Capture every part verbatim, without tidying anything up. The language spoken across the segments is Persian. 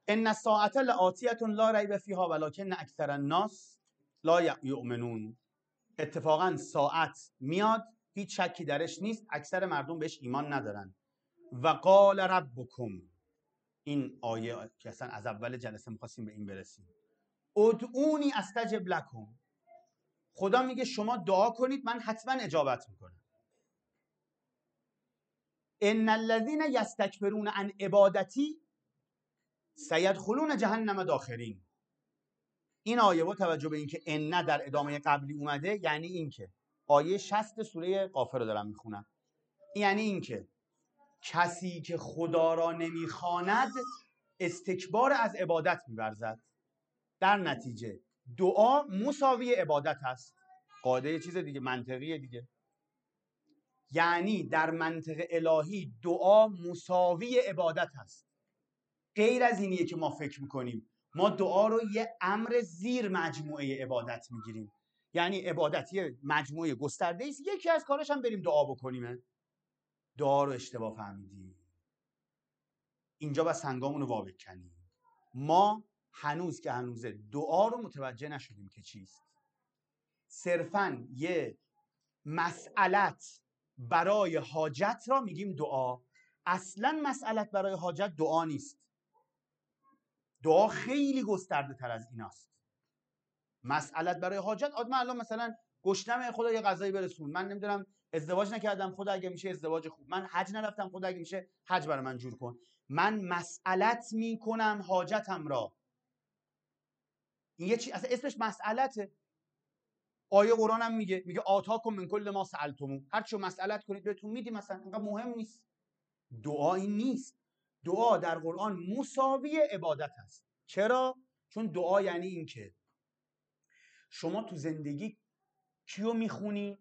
ان الساعة لآتیة لا ریب فیها ولکن اکثر الناس لا یؤمنون. اتفاقا ساعت میاد، هیچ شکی درش نیست، اکثر مردم بهش ایمان ندارن. و قال ربکم، این آیه که اصلا از اول جلسه می‌خواستیم به این برسیم، ادعونی استجب لکم. خدا میگه شما دعا کنید من حتما اجابت میکنم. ان الذين یستکبرون عن عبادتی سیدخلون جهنم داخرین. این آیه با توجه به اینکه ان در ادامه قبلی اومده، یعنی اینکه آیه شصت سوره غافر رو دارم میخونم، یعنی اینکه کسی که خدا را نمیخواند استکبار از عبادت می‌ورزد. در نتیجه دعا مساوی عبادت هست. قاعده یه چیز دیگه، منطقیه دیگه. یعنی در منطق الهی دعا مساوی عبادت هست. غیر از اینیه که ما فکر میکنیم. ما دعا رو یه امر زیر مجموعه عبادت میگیریم. یعنی عبادت یه مجموعه گسترده است، یکی از کارش هم بریم دعا بکنیم. دعا رو اشتباه فهمیدیم. اینجا بس سنگامون رو وا بکنیم. ما هنوز که هنوزه دعا رو متوجه نشدیم که چیست. صرفاً یه مسئلت برای حاجت را میگیم دعا. اصلاً مسئلت برای حاجت دعا نیست. دعا خیلی گسترده تر از ایناست. مسئلت برای حاجت، آدم الان مثلا گشنمه، خدا یه غذایی برسون، من نمیدونم ازدواج نکردم، خدا اگه میشه ازدواج خوب، من حج نرفتم، خدا اگه میشه حج برای من جور کن. من مسئلت میکنم حاجتم را. این یه چی اصلا اسمش مسئلته. آیه قرآن هم میگه میگه آتاکم من کل ما سألتموه، هر چی مسئلت کنید بهتون میدیم. مثلا اینقدر مهم نیست. دعا این نیست. دعا در قرآن مساوی عبادت است. چرا؟ چون دعا یعنی این که شما تو زندگی کیو میخونی؟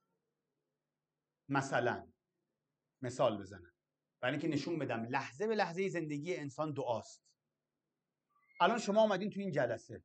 مثلا مثال بزنم برای اینکه نشون بدم لحظه به لحظه زندگی انسان دعاست. الان شما اومدین تو این جلسه،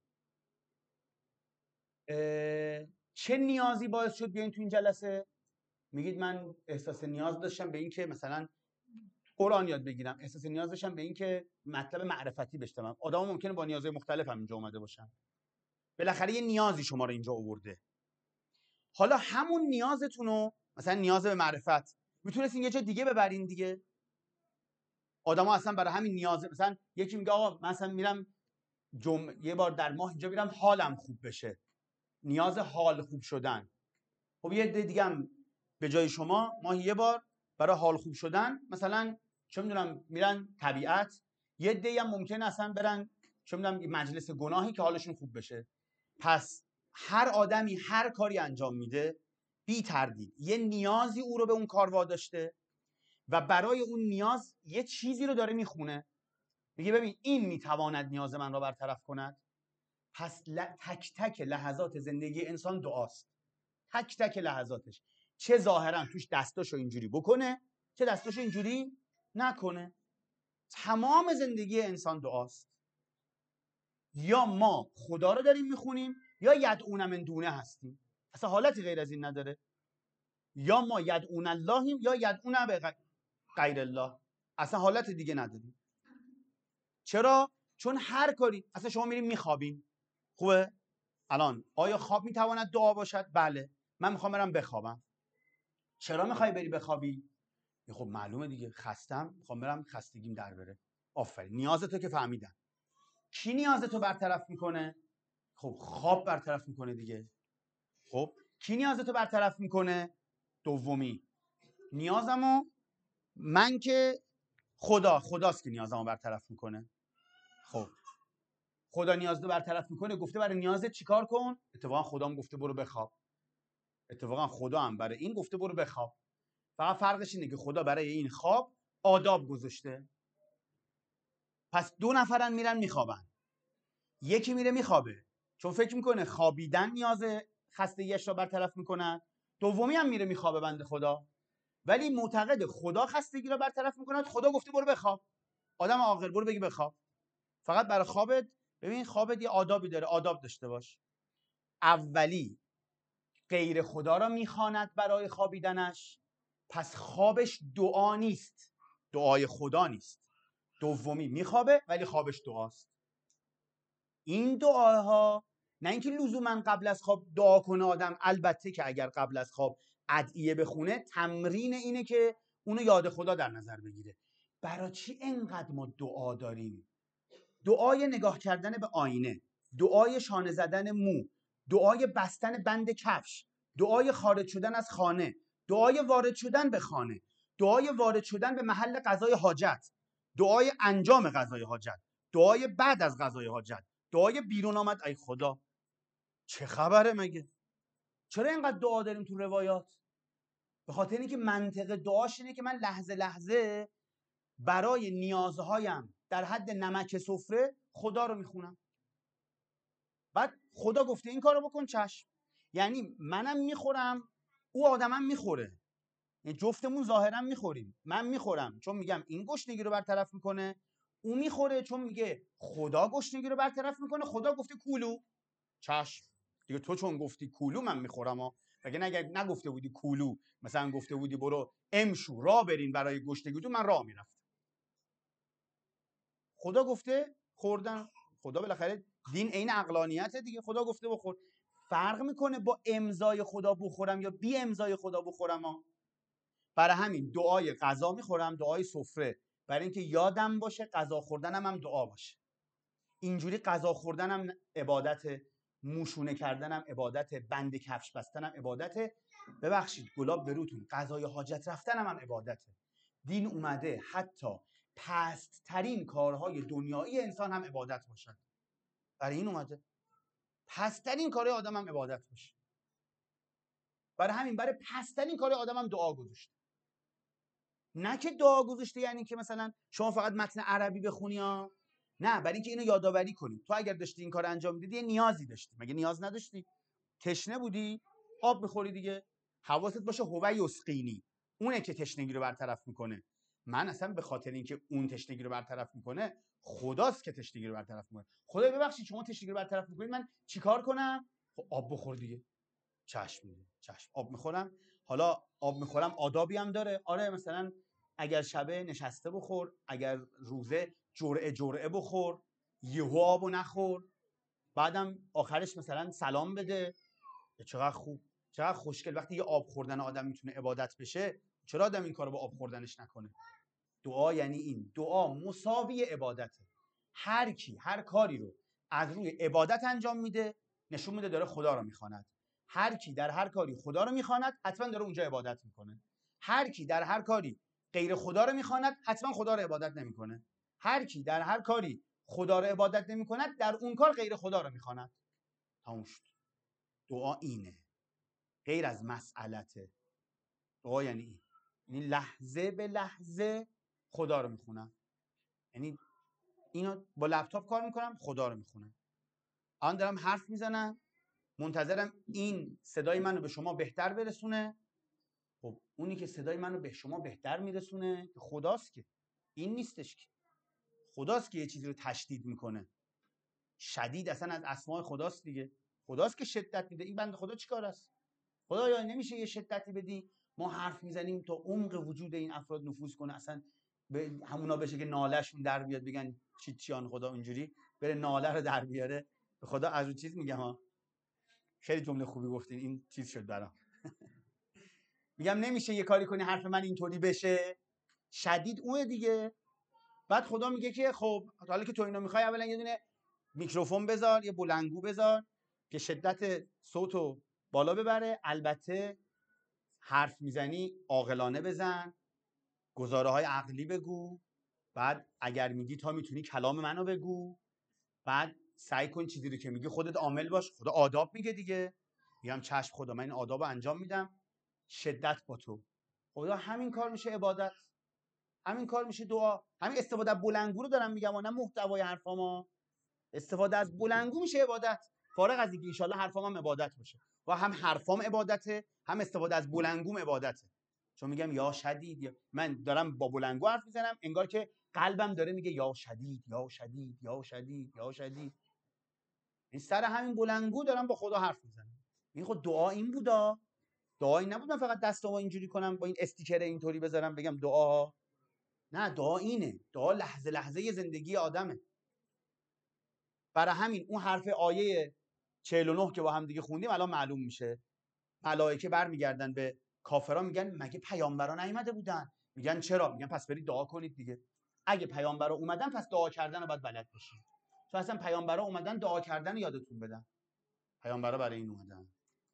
چه نیازی باعث شد بیاین تو این جلسه؟ میگید من احساس نیاز داشتم به این که مثلا قرآن یاد بگیرم، احساس نیاز داشتم به این که مطلب معرفتی بشنوم. آدم ممکنه با نیازهای مختلف هم اینجا اومده باشن. بالاخره یه نیازی شما رو اینجا آورده. حالا همون نیازتون رو، مثلا نیاز به معرفت، میتونستین یه جا دیگه ببرین دیگه. آدما اصلا برای همین نیاز، مثلا یکی میگه آقا مثلا میرم جمعه یه بار در ماه اینجا میرم حالم خوب بشه، نیاز حال خوب شدن. خب یه عده دیگه هم به جای شما ماه یه بار برای حال خوب شدن مثلا چه میدونم میرن طبیعت. یه عده‌ای هم ممکنه اصلا برن چه میدونم مجلس گناهی که حالشون خوب بشه. پس هر آدمی هر کاری انجام میده بی تردید یه نیازی او رو به اون کار واداشته و برای اون نیاز یه چیزی رو داره میخونه. میگه ببین این میتواند نیاز من را برطرف کند. پس تک تک لحظات زندگی انسان دعاست. تک تک لحظاتش، چه ظاهرا توش دستاشو اینجوری بکنه چه دستاشو اینجوری نکنه. تمام زندگی انسان دعاست. یا ما خدا رو داریم میخونیم یا یدعون من دونه هستیم. اصلا حالتی غیر از این نداره. یا ما یدعون اللهیم یا یدعون به غیر الله. اصلا حالت دیگه نداریم. چرا؟ چون هر کاری، اصلا شما میریم میخوابین، خوبه؟ الان آیا خواب میتواند دعا باشد؟ بله. من میخوام برم بخوابم. چرا میخوای بری بخوابی؟ خب معلومه دیگه، خستم، میخوام برم خستگیم در بره. آفرین، نیازتو که فهمیدم. کی نیازتو برطرف میکنه؟ خب خواب برطرف میکنه دیگه. خب کی نیازتو برطرف میکنه؟ دومی نیازمو من که خدا خداست که نیازمو برطرف میکنه. خب خدا نیازتو برطرف میکنه، گفته برای نیازت چیکار کن؟ اتفاقا خدا هم گفته برو بخواب. اتفاقا خدا هم برای این گفته برو بخواب. فقط فرقش اینه که خدا برای این خواب آداب گذاشته. پس دو نفرن میرن میخوابن. یکی میره میخوابه چون فکر میکنه خوابیدن نیاز خستگیش را برطرف میکنه. دومی هم میره میخوابه بنده خدا، ولی معتقد خدا خستگی را برطرف میکنه. خدا گفته برو بخواب. آدم عاقل برو بگی بخواب. فقط برای خوابت، ببین خوابت یه آدابی داره، آداب داشته باش. اولی غیر خدا را میخواند برای خوابیدنش، پس خوابش دعا نیست، دعای خدا نیست. دومی میخوابه ولی خوابش دعاست. این دعاها نه اینکه لزوما قبل از خواب دعا کنه آدم، البته که اگر قبل از خواب ادعیه بخونه تمرین اینه که اونو یاد خدا در نظر بگیره. برای چی انقدر ما دعا داریم؟ دعای نگاه کردن به آینه، دعای شانه زدن مو، دعای بستن بند کفش، دعای خارج شدن از خانه، دعای وارد شدن به خانه، دعای وارد شدن به محل قضای حاجت، دعای انجام قضای حاجت، دعای بعد از قضای حاجت، دعای بیرون آمد. ای خدا چه خبره مگه؟ چرا اینقدر دعا داریم تو روایات؟ به خاطر اینکه منطق دعاش اینه که من لحظه لحظه برای نیازهایم در حد نمک سفره خدا رو میخونم. بعد خدا گفته این کارو بکن، چشم. یعنی منم میخورم، او آدمم میخوره، یعنی جفتمون ظاهرا میخوریم. من میخورم چون میگم این گشنگی رو برطرف میکنه، او میخوره چون میگه خدا گشنگی رو برطرف میکنه، خدا گفته کولو، چشم دیگه. تو چون گفتی کولو من میخورم ها، اگه اگه نگفته بودی کولو، مثلا گفته بودی برو امشو راه برین برای گشنگی تو، من راه میرفتم. خدا گفته خوردن. خدا بالاخره دین عین عقلانیته دیگه. خدا گفته بخور. فرق میکنه با امضای خدا بخورم یا بی امضای خدا بخورم ها. برای همین دعای غذا میخورم، دعای سفره، برای اینکه یادم باشه غذا خوردنم هم دعا باشه. اینجوری غذا خوردنم عبادت، موشونه کردنم عبادت، بند کفش بستنم عبادت، ببخشید گلاب بروتون، غذای حاجت رفتنم هم عبادته. دین اومده حتی پست ترین کارهای دنیایی انسان هم عبادت باشن. برای این اومده پست ترین کارهای آدم هم عبادت باشه. برای همین برای پست ترین کارهای آدم هم دعا گذاشته. نه که دعا گذاشته یعنی که مثلا شما فقط متن عربی بخونی ها، نه، برای اینکه اینو یادآوری کنی. تو اگر داشتی این کار انجام میدادی یه نیازی داشتی، مگه نیاز نداشتی؟ تشنه بودی آب بخوری دیگه. حواست باشه هوی یسقینی، اونه که تشنگی رو برطرف میکنه. من اصلا به خاطر اینکه اون تشنگی رو برطرف میکنه، خداست که تشنگی رو برطرف میکنه. خدا ببخشید شما تشنگی رو برطرف میکنید، من چیکار کنم؟ خب آب بخور دیگه. چشم میده، چشم آب میخورم. حالا آب میخورم آدابی هم داره. آره مثلا اگر شبه نشسته بخور، اگر روزه جرعه جرعه بخور، یهو آبو نخور، بعدم آخرش مثلا سلام بده. چقدر خوب، چقدر خوشگل. وقتی یه آب خوردن آدم میتونه عبادت بشه، چرا آدم این کارو با آب خوردنش نکنه؟ دعا یعنی این. دعا مساوی عبادته. هر کی هر کاری رو از روی عبادت انجام میده، نشون میده داره خدا رو میخواند. هر کی در هر کاری خدا رو میخواند، حتما داره اونجا عبادت میکنه. هر کی در هر کاری غیر خدا رو میخواند، حتما خدا رو عبادت نمیکنه. هر کی در هر کاری خدا رو عبادت نمیکند، در اون کار غیر خدا رو میخواند. تموم شد. دعا اینه، غیر از مسئلته. دعا یعنی این، یعنی لحظه به لحظه خدا رو میخونم. یعنی اینو با لپتاپ کار میکنم، خدا رو میخونم. الان دارم حرف میزنم، منتظرم این صدای منو به شما بهتر برسونه. خب اونی که صدای منو به شما بهتر میرسونه خداست، که این نیستش که. خداست که یه چیزی رو تشدید میکنه. شدید اصلا از اسماء خداست دیگه. خداست که شدت میده. این بنده خدا چیکار است؟ خدایا نمیشه یه شدتی بدی ما حرف میزنیم تا عمق وجود این افراد نفوذ کنه، اصلا به همونا بشه که نالهشون در بیاد، بگن چی چیان خدا اینجوری بره ناله رو در بیاره. به خدا از اون چیز میگم ها. خیلی جمله خوبی گفتین، این چیز شد برام. میگم نمیشه یه کاری کنی حرف من اینطوری بشه، شدید اونه دیگه. بعد خدا میگه که خب حالا که تو اینو میخوای، اولا یه دونه میکروفون بذار، یه بلندگو بذار که شدت صوتو بالا ببره. البته حرف میزنی عاقلانه بزن، گزاره های عقلی بگو. بعد اگر میگی تا میتونی کلام منو بگو. بعد سعی کن چیزی رو که میگی خودت عامل باش. خدا آداب میگه دیگه. میگم چشم خدا من این آدابو انجام میدم، شدت با تو. خدا همین کار میشه عبادت، همین کار میشه دعا. همین استفاده از بلندگو رو دارم میگم، نه محتوای حرفامو. استفاده از بلندگو میشه عبادت. فارغ از اینکه ان شاءالله حرفام هم عبادت باشه، و هم حرفام عبادته، هم استفاده از بلندگوم عبادته. چون میگم یا شدید، یا من دارم با بلندگو حرف میزنم انگار که قلبم داره میگه یا شدید یا شدید یا شدید یا شدید. این سر همین بلندگو دارم با خدا حرف میزنم. این خود دعا این بودا. دعا این نبود من فقط دستامو اینجوری کنم با این استیکر اینطوری بذارم بگم دعا. نه، دعا اینه، دعا لحظه لحظه زندگی آدمه. برای همین اون حرف آیه چهل و نه که با هم دیگه خوندیم الان معلوم میشه. ملائکه برمیگردن به کافرا میگن مگه پیامبرا نیومده بودن؟ میگن چرا؟ میگن پس برید دعا کنید دیگه. اگه پیامبرا اومدن پس دعا کردن رو باید بلد باشید. تو اصلا پیامبرا اومدن دعا کردن رو یادتون بدن. پیامبرا برای این اومدن.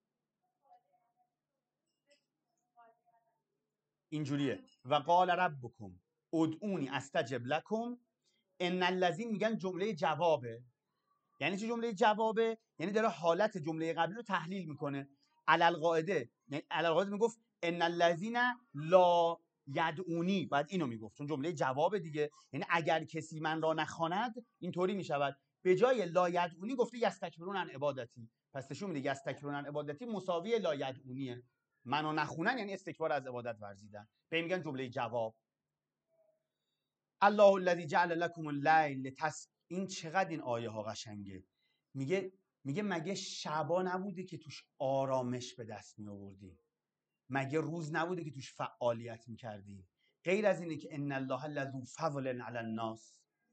اینجوریه و قال ربکم ادعونی استجب لکم. ان الذین میگن جمله جوابه. یعنی چه جمله جوابه؟ یعنی داره حالت جمله قبلی رو تحلیل میکنه. علالقاعده علالقاعده میگفت ان الذین لا یدعونی، بعد اینو میگفت چون جمله جواب دیگه. یعنی اگر کسی من را نخواند اینطوری میشود. به جای لا یدعونی گفته یستکبرون عن عبادتی. پس نشون میده یستکبرون عن عبادتی مساوی لا یدعونیه. منو نخونن یعنی استکبار از عبادت ورزیدن. به میگن جمله جواب. الله الذی جعل لكم الليل لتس. این چقدر این آیه ها قشنگه. میگه میگه مگه شبا نبوده که توش آرامش به دست می آوردی؟ مگه روز نبوده که توش فعالیت میکردی؟ غیر از اینه که ان الله لذو فضل علی الناس.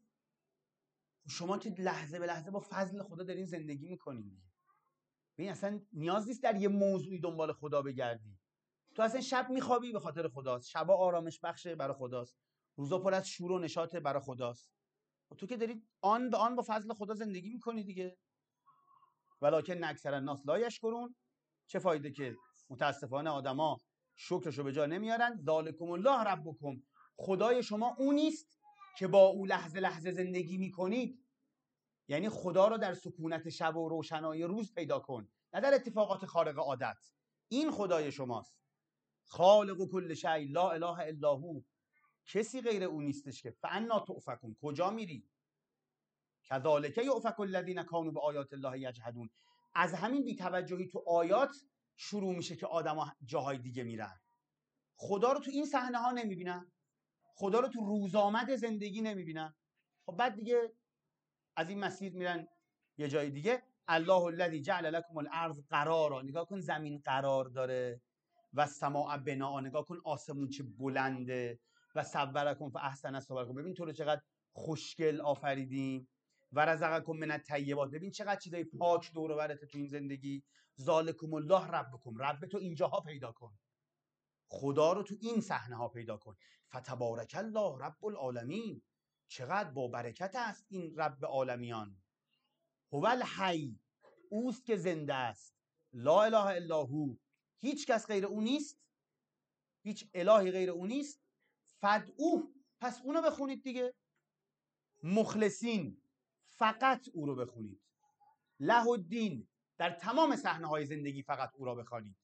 شما که لحظه به لحظه با فضل خدا دارین زندگی میکنین. ببین اصلا نیاز نیست در یه موضوعی دنبال خدا بگردی. تو اصلا شب میخوابی به خاطر خداست. شبا آرامش بخشه برای خداست. روزا پر از شور و نشاط برای خداست. و تو که داری آن به آن با فضل خدا زندگی میکنی دیگه. ولکن اکثر الناس لا یشکرون. چه فایده که متاسفانه آدما شکرشو به جا نمیارن. ذالکم الله ربکم. خدای شما اون نیست که با او لحظه لحظه زندگی میکنید. یعنی خدا رو در سکونت شب و روشنایی روز پیدا کن، نه در اتفاقات خارق عادت. این خدای شماست. خالق کل شیء لا اله الا هو. کسی غیر او نیستش که. فانا تؤفکون. کجا میری؟ کذالک یؤفک الذین کانوا بآیات الله یجحدون. از همین بی‌توجهی تو آیات شروع میشه که آدما جاهای دیگه میرن. خدا رو تو این صحنه ها نمیبینن. خدا رو تو روزآمد زندگی نمیبینن. خب بعد دیگه از این مسیر میرن یه جای دیگه. الله الذی جعل لكم الارض قرارا. نگاه کن زمین قرار داره. و السماء بناء. نگاه کن آسمون چه بلنده. و صورکم فاحسن صورکم. ببین تو رو چقدر خوشگل آفریدیم. و رزقکم من الطیبات. ببین چقدر چیزای پاک دور و برته تو این زندگی. ذالکم الله ربکم. رب تو اینجاها پیدا کن. خدا رو تو این صحنه ها پیدا کن. فتبارک الله رب العالمین. چقدر با برکت است این رب عالمیان. هو الحی. اوست که زنده است. لا اله الا هو. هیچ کس غیر او نیست. هیچ الهی غیر او نیست. فدعوه. پس اونو بخونید دیگه. مخلصین. فقط او رو بخونید. له الدین. در تمام صحنه های زندگی فقط او را بخوانید.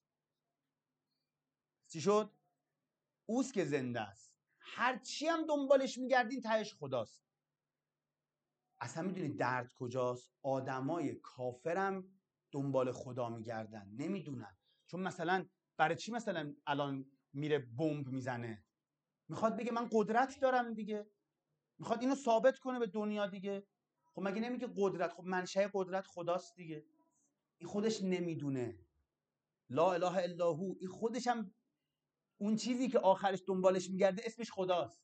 چی شد؟ اوست که زنده است. هرچی هم دنبالش میگردین تهش خداست. اصلا میدونید درد کجاست؟ آدمای کافرم دنبال خدا میگردن، نمیدونن. چون مثلا برای چی مثلا الان میره بمب میزنه؟ میخواد بگه من قدرت دارم دیگه. میخواد اینو ثابت کنه به دنیا دیگه. خب مگه نمیگه قدرت؟ خب منشأ قدرت خداست دیگه. این خودش نمیدونه. لا اله الا هو. این خودش هم اون چیزی که آخرش دنبالش میگرده اسمش خداست.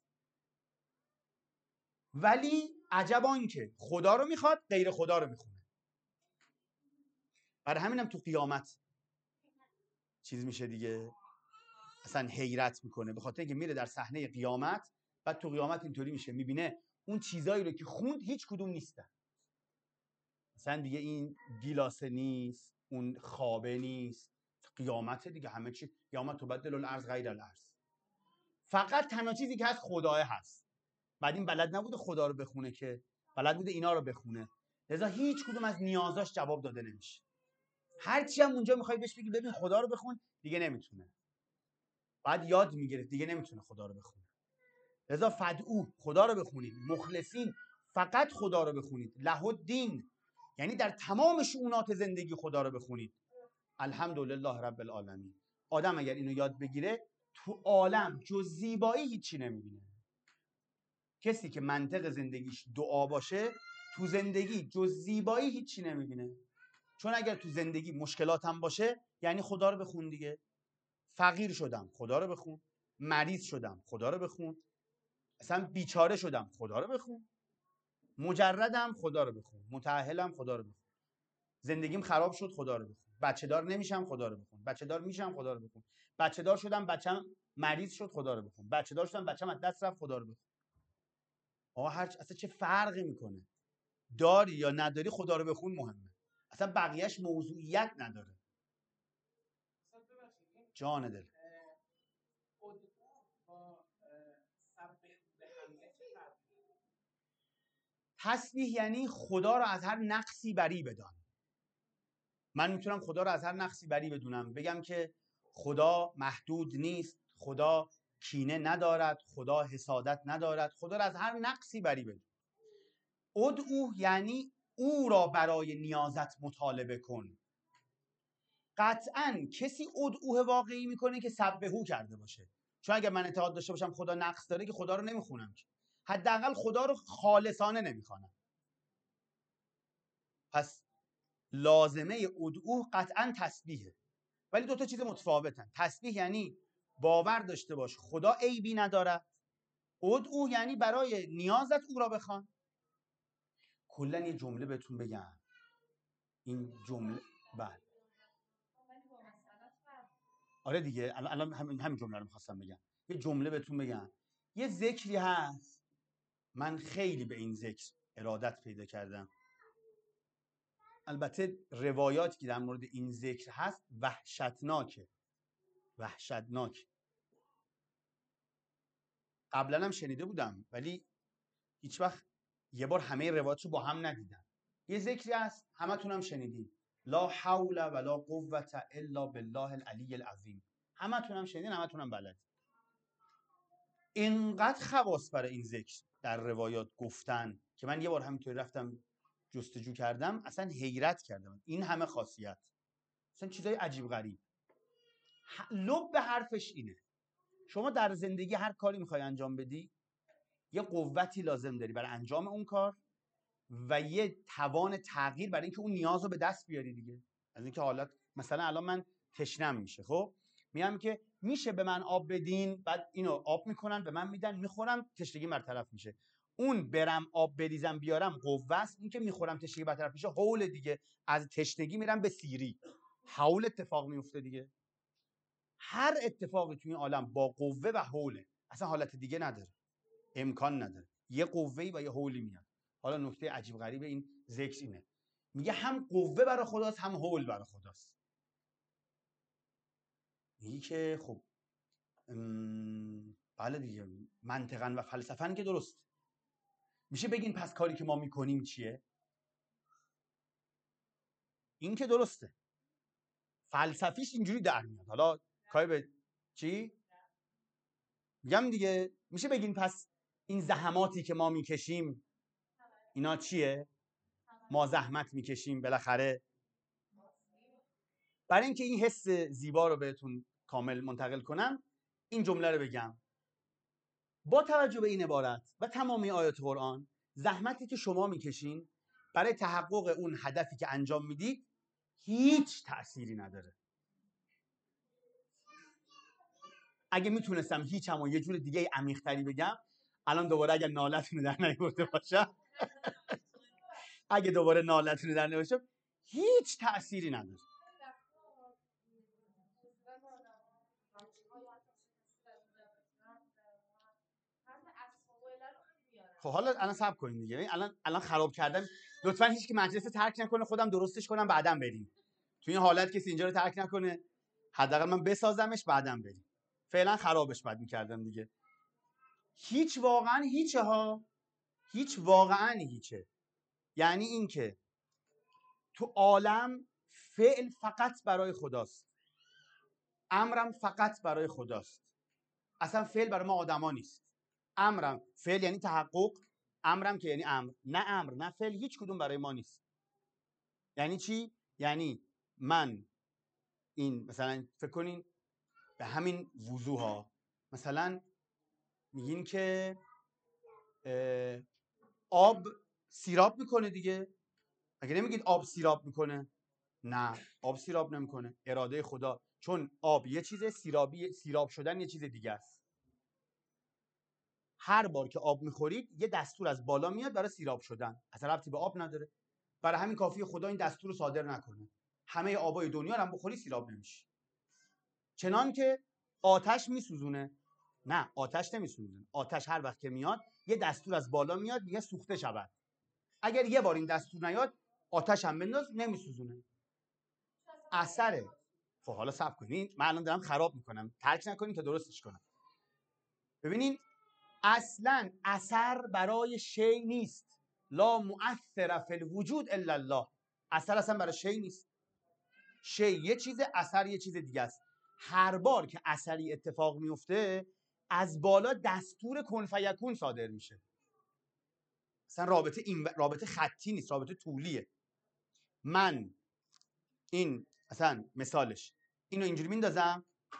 ولی عجب آن که خدا رو میخواد غیر خدا رو میخونه. برای همینم تو قیامت چیز میشه دیگه. اصلا حیرت میکنه به خاطر اینکه میره در صحنه قیامت. بعد تو قیامت اینطوری میشه میبینه اون چیزایی رو که خوند هیچ کدوم نیستن. مثلا دیگه این گیلاسه نیست، اون خوابه نیست. قیامت دیگه همه چی. قیامت تبدل الارض غیر الارض. فقط تنها چیزی که هست خداه هست. بعد این بلد نبوده خدا رو بخونه که، بلد بوده اینا رو بخونه. لذا هیچ کدوم از نیازاش جواب داده نمیشه. هرچی هم اونجا میخوای بهش بگی ببین خدا رو بخون دیگه نمیتونه. بعد یاد میگیره دیگه نمیتونه خدا رو بخونه. لذا فدعو. خدا رو بخونید. مخلصین. فقط خدا رو بخونید. له الدین. یعنی در تمام شؤونات زندگی خدا رو بخونید. الحمدلله رب العالمین. آدم اگر اینو یاد بگیره تو عالم جز زیبایی هیچی نمیبینه. کسی که منطق زندگیش دعا باشه تو زندگی جز زیبایی هیچی نمیبینه. چون اگر تو زندگی مشکلاتم باشه یعنی خدا رو بخون دیگه. فقیر شدم خدا رو بخون. مریض شدم خدا رو بخون. اصلا بیچاره شدم، خدا رو بخون. مجردم، خدا رو بخون. متأهلم، خدا رو بخون. زندگیم خراب شد، خدا رو بخون. بچه دار نمیشم، خدا رو بخون. بچه دار میشم، خدا رو بخون. بچه دار شدم، بچم مریض شد، خدا رو بخون. بچه دار شدم، بچم از دست رفت، خدا رو بخون. آقا هر اصلا چه فرقی میکنه؟ داری یا نداری، خدا رو بخون مهمه. اصلا بقیهش موضوعیت نداره. جان دل. تسبیح یعنی خدا رو از هر نقصی بری بدان. من میتونم خدا رو از هر نقصی بری بدونم، بگم که خدا محدود نیست، خدا کینه ندارد، خدا حسادت ندارد، خدا رو از هر نقصی بری بدون. ادعو یعنی او را برای نیازت مطالبه کن. قطعاً کسی ادعوه واقعی میکنه که سبحو کرده باشه. چون اگر من اعتقاد داشته باشم خدا نقص داره، که خدا رو نمیخونم، که حداقل خدا رو خالصانه نمیخوانم. پس لازمه ادعو قطعاً تسبیحه، ولی دو تا چیز متفاوتن. تسبیح یعنی باور داشته باش خدا عیبی نداره. ادعو یعنی برای نیازت او را بخوان. کلا یه جمله بهتون بگم، این جمله بله آره دیگه، الان همین همین جمله رو می‌خواستم بگم. یه جمله بهتون بگم، یه ذکری هست، من خیلی به این ذکر ارادت پیدا کردم. البته روایاتی که در مورد این ذکر هست وحشتناکه، وحشتناک. قبلا هم شنیده بودم ولی هیچ وقت یه بار همه روایاتشو با هم ندیدم. یه ذکری هست، همتون هم شنیدین، لا حول ولا قوة الا بالله العلی العظیم. همتون هم شنیدین، همتون هم بلد. اینقدر خواص برای این ذکر در روایات گفتن که من یه بار همینطوری رفتم جستجو کردم، اصلا حیرت کردم. این همه خاصیت، اصلا چیزای عجیب غریب. لب به حرفش اینه، شما در زندگی هر کاری میخوای انجام بدی، یه قوتی لازم داری برای انجام اون کار و یه توان تغییر برای اینکه اون نیاز رو به دست بیاری دیگه. از اینکه حالت مثلا الان من تشنم میشه، خب میگم که میشه به من آب بدین، بعد اینو آب میکنن به من میدن، میخورم، تشنگی برطرف میشه. اون برم آب بریزم بیارم قوه است، این که میخورم تشنگی برطرف میشه هول دیگه. از تشنگی میرم به سیری، هول اتفاق میفته دیگه. هر اتفاقی توی این عالم با قوه و هوله، اصلا حالت دیگه نداره، امکان نداره. یه قوه‌ای و یه هولی میاد. حالا نکته عجیب غریب این ذکر اینه، میگه هم قوه برای خداست هم هول برای خداست. میگه که خب بله دیگه، منطقاً و فلسفاً که درست میشه بگین پس کاری که ما میکنیم چیه؟ این که درسته، فلسفیش اینجوری در میاد. حالا کاری به چی میگم دیگه، میشه بگین پس این زحماتی که ما میکشیم اینا چیه؟ ما زحمت میکشیم بالاخره. برای اینکه این حس زیبا رو بهتون کامل منتقل کنم، این جمله رو بگم. با توجه به این عبارت و تمامی آیات قرآن، زحمتی که شما میکشین برای تحقق اون هدفی که انجام میدید هیچ تأثیری نداره. اگه میتونستم هیچم و یه جور دیگه عمیق‌تری بگم، الان دوباره اگه نالتون در نیورده باشم اگه دوباره نالتون در نیورده باشم، هیچ تأثیری نداره. خب حالا الان صبر کنین دیگه، الان الان خراب کردن. لطفاً هیچ کی مجلس ترک نکنه، خودم درستش کنم بعداً بریم. تو این حالت کسی اینجا رو ترک نکنه، حداقل من بسازمش بعداً بریم. فعلا خرابش بد می‌کردم دیگه. هیچ واقعاً هیچه ها، هیچ واقعاً هیچه. یعنی این که تو عالم فعل فقط برای خداست، امرم فقط برای خداست. اصلا فعل برای ما آدما نیست. امرم، فعل یعنی تحقق، امرم که یعنی امر، نه امر نه فعل، هیچ کدوم برای ما نیست. یعنی چی؟ یعنی من این مثلا فکر کنین به همین وضوح ها، مثلا میگین که آب سیراب میکنه دیگه، اگه نمیگید آب سیراب میکنه؟ نه، آب سیراب نمیکنه، اراده خدا. چون آب یه چیزه، سیرابی سیراب شدن یه چیز دیگه است. هر بار که آب میخورید یه دستور از بالا میاد برای سیراب شدن، اصلا ربطی به آب نداره. برای همین کافیه خدا این دستور رو صادر نکنه، همه آبای دنیا رو هم بخوری سیراب نمیشه. چنان که آتش میسوزونه، نه آتش نمیسوزونه، آتش هر وقت که میاد یه دستور از بالا میاد میگه سوخته شود. اگر یه بار این دستور نیاد آتش هم بنداز نمیسوزونه. اثره. خب حالا صبر کنین، من الان دارم خراب میکنم، ترک نکنین تا درستش کنم. ببینین اصلا اثر برای شی نیست. لا مؤثر فی الوجود الا الله. اثر اصلا برای شی نیست. شی یه چیزه، اثر یه چیز دیگه است. هر بار که اثری اتفاق میفته از بالا دستور کن فیکون صادر میشه. اصلا رابطه این رابطه خطی نیست، رابطه طولیه. من این مثلا مثالش اینو اینجوری میندازم،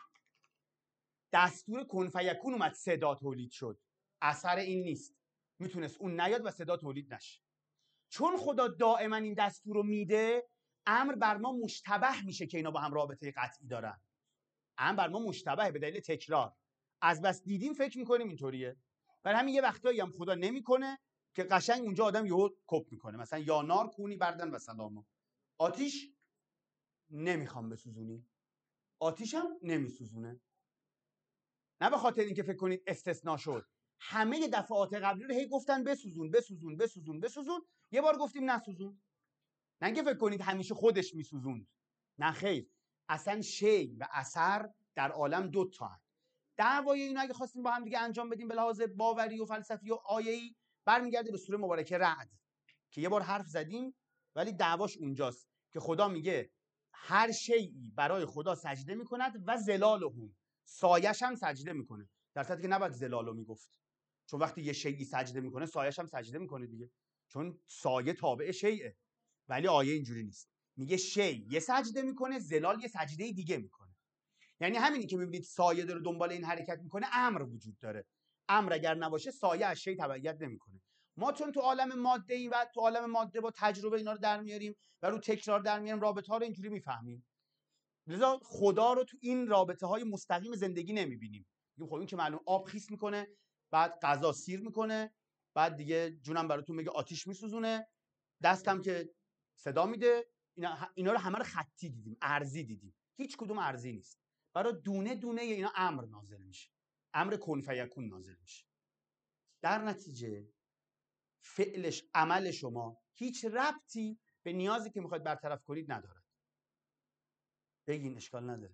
دستور کن فیکون اومد، صدا تولید شد. اثر این نیست، میتونست اون نیاد و صدا تولید نشه. چون خدا دائما این دستور رو میده، امر بر ما مشتبه میشه که اینا با هم رابطه قطعی دارن. امر بر ما مشتبه به دلیل تکرار. از بس دیدیم فکر میکنیم اینطوریه. برای همین یه وقتایی هم خدا نمیکنه که قشنگ اونجا آدم یهو کپ میکنه، مثلا یا نار کونی بردن و سلامو. آتیش نمیخوام بسوزونی، آتیش هم نمیسوزونه. نه به خاطر اینکه فکر کنید استثناء شد، همه دفعات قبلی رو هی گفتن بسوزون بسوزون بسوزون بسوزون، یه بار گفتیم نسوزون. نه اینکه فکر کنید همیشه خودش میسوزوند، نه خیر. اصلا شی و اثر در عالم دو تا هست. دعوای اینا اگه خواستیم با هم دیگه انجام بدیم به لحاظ باوری و فلسفی و آیه‌ای، برمیگرده به سوره مبارکه رعد که یه بار حرف زدیم، ولی دعواش اونجاست که خدا میگه هر شیئی برای خدا سجده میکند و ظلالهم، سایش هم سجده میکنه. در صورتی که نباید ظلالو میگفت، چون وقتی یه شیئی سجده میکنه سایش هم سجده میکنه دیگه، چون سایه تابع شیئه. ولی آیه اینجوری نیست، میگه شی یه سجده میکنه، ظلال یه سجده دیگه میکنه. یعنی همینی که میبینید سایه داره دنبال این حرکت میکنه، امر وجود داره. امر اگر نباشه سایه از شی تبعیت نمیکنه. ما چون تو عالم ماده ای و تو عالم ماده با تجربه اینا رو در میاریم و رو تکرار در میاریم، رابطه ها رو اینجوری میفهمیم. لذا خدا رو تو این رابطه های مستقیم زندگی نمیبینیم. میگیم خب این که معلوم آب خیس میکنه، بعد غذا سیر میکنه، بعد دیگه جونم براتون میگه آتیش میسوزونه، دستم که صدا میده. اینا اینا رو همه رو خطی دیدیم، ارضی دیدیم. هیچ کدوم ارضی نیست. برای دونه دونه اینا امر نازل میشه، امر کن فیکون نازل میشه. در نتیجه فعلش، عمل شما هیچ ربطی به نیازی که میخواید برطرف کنید نداره. بگین اشکال نداره.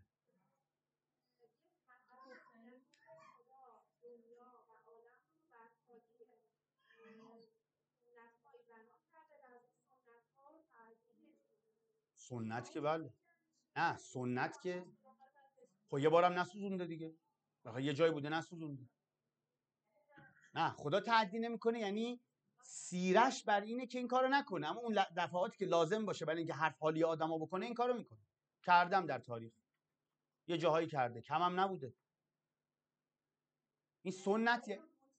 سنت که بله، نه سنت که خب یه بارم نسوزونده دیگه، بخاطر یه جایی بوده نسوزونده. نه خدا تعدی نمیکنه، یعنی سیرش بر اینه که این کارو نکنه، اما اون دفعاتی که لازم باشه برای اینکه حرف حالی آدمو بکنه این کارو میکنه. کردم در تاریخ یه جاهایی کرده، کمم نبوده. این سنتیه.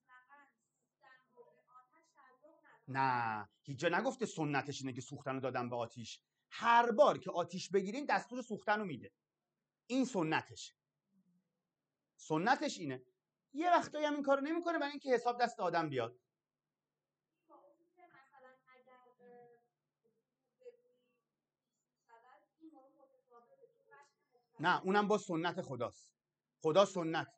نه هیچ جا نگفته سنتش اینه که سوختن رو دادن به آتیش. هر بار که آتیش بگیرین دستور سوختن رو میده، این سنتش. سنتش اینه. یه وقتایی هم این کارو نمیکنه برای اینکه حساب دست آدم بیاد. نه اونم با سنت خداست. خدا سنت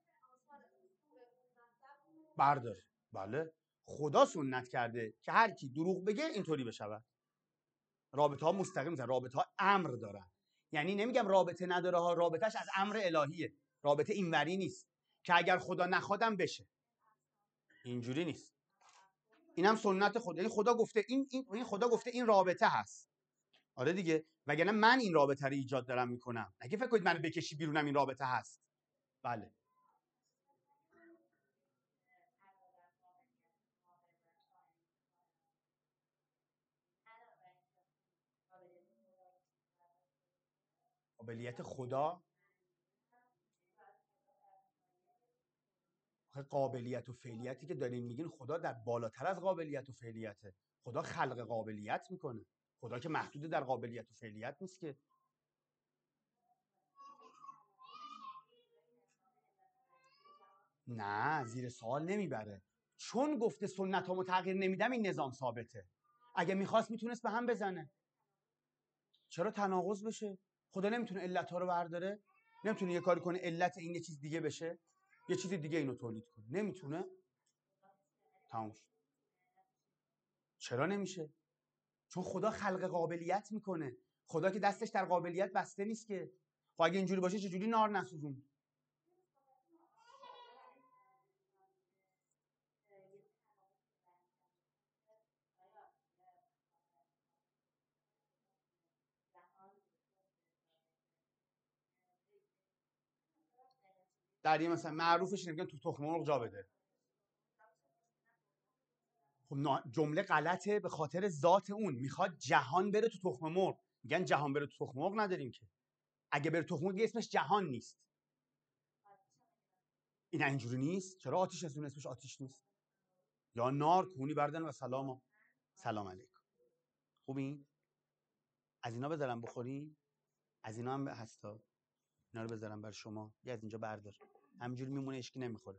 بردار، بله خدا سنت کرده که هر کی دروغ بگه اینطوری بشود. رابطه ها مستقیم میشن، رابطه ها امر دارن. یعنی نمیگم رابطه نداره ها، رابطهش از امر الهیه، رابطه اینوری نیست که اگر خدا نخوادم بشه. اینجوری نیست. اینم سنت خدا، یعنی خدا گفته این این خدا گفته این رابطه هست. آره دیگه، وگرنه من این رابطه رو ایجاد دارم میکنم. اگه فکر کنید منو بکشی بیرونم این رابطه هست. بله. قابلیت خدا، قابلیت و فعلیتی که دارین میگین خدا در بالاتر از قابلیت و فعلیته. خدا خلق قابلیت میکنه. خدا که محدود در قابلیت و فعلیت نیست که. نه زیر سوال نمیبره. چون گفته سنتامو تغییر نمیدم این نظام ثابته. اگه میخواست میتونست به هم بزنه. چرا تناقض بشه؟ خدا نمیتونه علت ها رو برداره؟ نمیتونه یه کاری کنه علت این یه چیز دیگه بشه؟ یه چیز دیگه اینو تولید کنه؟ نمیتونه؟ تموم شد. چرا نمیشه؟ چون خدا خلق قابلیت میکنه. خدا که دستش در قابلیت بسته نیست که. خب اگه اینجوری باشه چجوری نار نسوزون؟ در این مثلا معروفش اینه تو تخم مرغ جا بده. خب جمله غلطه به خاطر ذات اون. میخواد جهان بره تو تخم مرغ. میگن جهان بره تو تخم مرغ نداریم که. اگه بره تو تخم مرغ اسمش جهان نیست. این اینجوری نیست. چرا آتش اسمش اسمش آتش نیست؟ یا نار کونی بردن و سلام سلام علیکم. خوبین؟ از اینا بذارم بخورین؟ از اینا هم هستا. اینا رو بذارم بر شما. یه از اینجا بردار. همینجوری میمونه اشکی نمیخوره.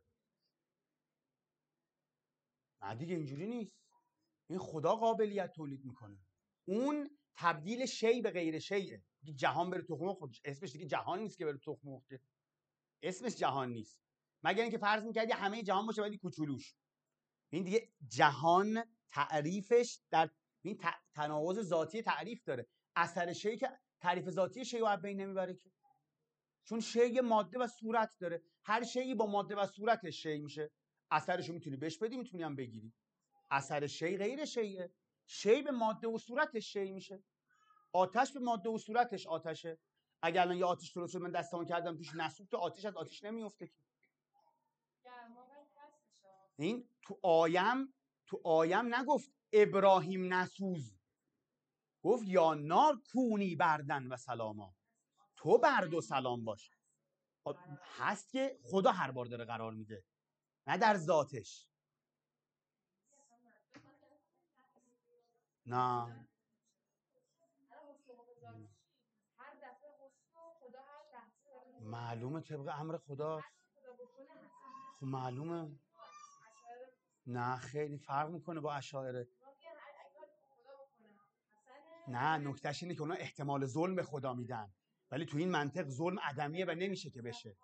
نه دیگه اینجوری نیست. این خدا قابلیت تولید میکنه. اون تبدیل شی به غیر شیء. جهان بره تخم مرغ اسمش دیگه جهان نیست که بره تخم مرغ. اسمش جهان نیست. مگر اینکه فرض می‌کردی همه جهان باشه ولی کوچولوش. این دیگه جهان تعریفش در این تناقض ذاتی تعریف داره. اثر شی که تعریف ذاتی شی رو از بین نمیبره که. چون شی ماده و صورت داره. هر شی'i با ماده و صورتش شی میشه. اثرش رو میتونی بهش بدی، میتونی هم بگیری. اثر شی غیر شیء. شی به ماده و صورتش شی میشه. آتش به ماده و صورتش آتشه. اگر الان یه آتش درست شد من دستمو کردم توش نسوخت، تو آتش از آتش نمیفته که. این تو آیم تو آیم نگفت ابراهیم نسوز، گفت یا نار کونی بردن و سلاما. تو برد و سلام باش. هست که خدا هر بار داره قرار میده، نه در ذاتش. نه معلومه طبق امر خداست. خب معلومه. نه خیلی فرق میکنه با اشاعره. نه نکتهش اینه که اونا احتمال ظلم به خدا میدن، ولی تو این منطق ظلم عدمیه و نمیشه که بشه.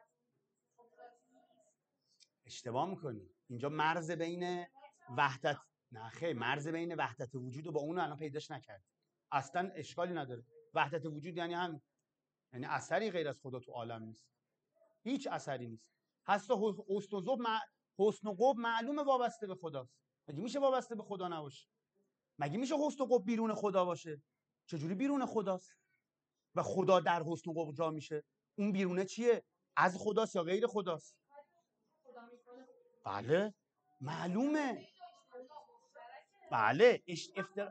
اشتباه میکنی. اینجا مرز بین وحدت، نه خیلی مرز بین وحدت وجود و با اونو الان پیداش نکرد. اصلا اشکالی نداره. وحدت وجود یعنی هم یعنی اثری غیر از خدا تو عالم نیست. هیچ اثری نیست. هست حسن و ذوب مع... حسن و قوب معلومه وابسته به خداست. مگه میشه وابسته به خدا نباشه؟ مگه میشه حسن و قوب بیرون خدا باشه؟ چجوری بیرون خداست و خدا در حسن و قوب جا میشه؟ اون بیرونه چیه؟ از خداست یا غیر خداست؟ بله معلومه. بله افترا...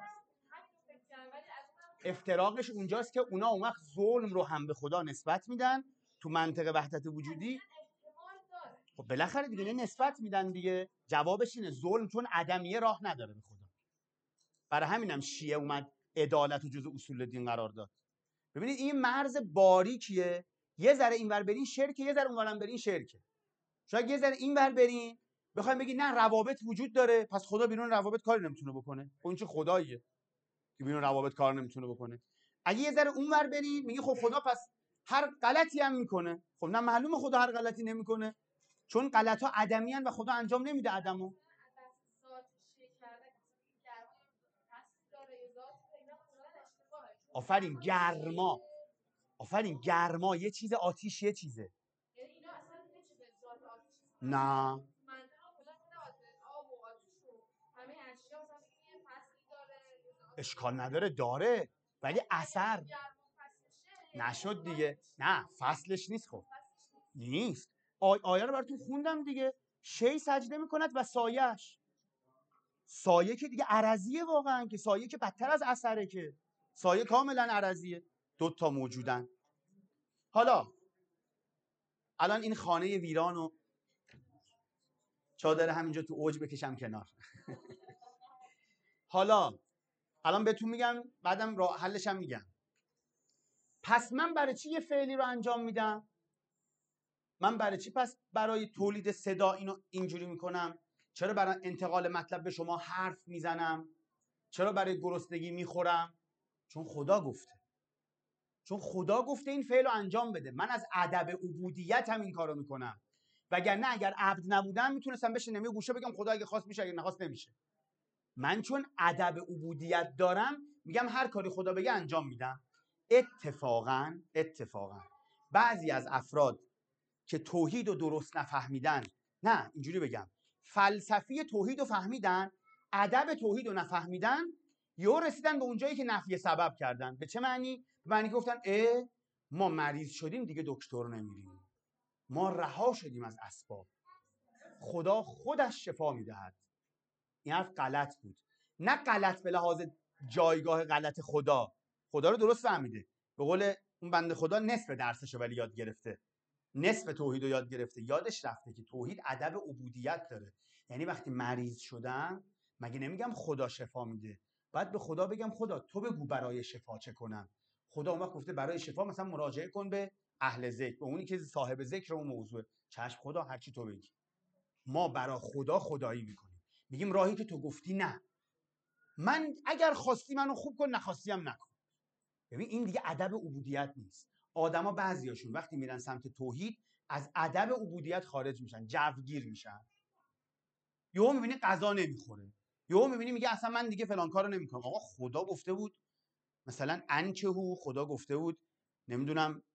افتراقش اونجاست که اونا اون وقت ظلم رو هم به خدا نسبت میدن تو منطق وحدت وجودی. خب بالاخره دیگه نسبت میدن دیگه. جوابش اینه ظلم چون عدمیه راه نداره به خدا. برای همینم شیعه اومد عدالت و جزء اصول دین قرار داد. ببینید این مرز باریکیه. یه ذره اینور برین شرکه، یه ذره اونورم برین شرکه. شاید یه ذره اینور برین بخوایم بگید نه روابط وجود داره پس خدا بیرون روابط کاری نمیتونه بکنه. خب این چه خداییه که بیرون روابط کار نمیتونه بکنه؟ اگه یه ذره اونور برین میگی خب خدا پس هر غلطی هم میکنه. خب نه معلومه خدا هر غلطی نمیکنه، چون غلط‌ها عدمی ان و خدا انجام نمیده عدمو. آفرین گرما. آفرین گرما یه چیز، آتیش یه چیزه. نه اشکال نداره داره، ولی اثر نشد دیگه. نه فصلش نیست. خب نیست. آی آیه رو براتون خوندم دیگه. شی سجده میکند و سایه‌اش. سایه که دیگه عرضیه واقعا، که سایه که بدتر از اثره، که سایه کاملا عرضیه. دو تا موجودن. حالا الان این خانه ویران و چادر همینجا تو اوج بکشم کنار. حالا الان بهتون میگم بعدم راه حلش هم میگم. پس من برای چی یه فعلی رو انجام میدم؟ من برای چی پس برای تولید صدا اینو اینجوری میکنم؟ چرا برای انتقال مطلب به شما حرف میزنم؟ چرا برای گرسنگی میخورم؟ چون خدا گفته. چون خدا گفته این فعل رو انجام بده. من از ادب عبودیت هم این کارو میکنم. وگرنه اگر عبد نبودم میتونستم بشینم یه گوشه بگم خدا اگه خواست میشه، اگه نخواست نمیشه. من چون ادب عبودیت دارم میگم هر کاری خدا بگه انجام میدم. اتفاقا اتفاقا بعضی از افراد که توحید رو درست نفهمیدن، نه اینجوری بگم، فلسفی توحید رو فهمیدن، ادب توحید رو نفهمیدن، یهو رسیدن به اونجایی که نفی سبب کردن. به چه معنی؟ به معنی که گفتن اه ما مریض شدیم دیگه دکتر نمیریم، ما رها شدیم از اسباب، خدا خودش شفا میدهد. این حرف غلط بود. نه غلط به لحاظ جایگاه غلط خدا، خدا رو درست فهمیده. به قول اون بنده خدا نصف درسشو ولی یاد گرفته، نصف توحید رو یاد گرفته، یادش رفته که توحید ادب عبودیت داره. یعنی وقتی مریض شدم مگه نمیگم خدا شفا میده، باید به خدا بگم خدا تو بگو برای شفا چه کنم. خدا اون وقت گفته برای شفا مثلا مراجعه کن به اهل ذکر، به اونی که صاحب ذکر اون موضوع. چشم خدا، هر چی تو بگی. ما برای خدا خدایی میکنیم، میگیم راهی که تو گفتی نه، من اگر خواستی منو خوب کن، نخواستی هم نکن. ببین این دیگه ادب عبودیت نیست. آدما بعضیاشون وقتی میرن سمت توحید از ادب عبودیت خارج میشن، جوگیر میشن. یهو میبینی غذا نمیخوره، یهو میبینی میگه اصلا من دیگه فلان کارو نمیکنم. آقا خدا گفته بود مثلا انکهو، خدا گفته بود نمیدونم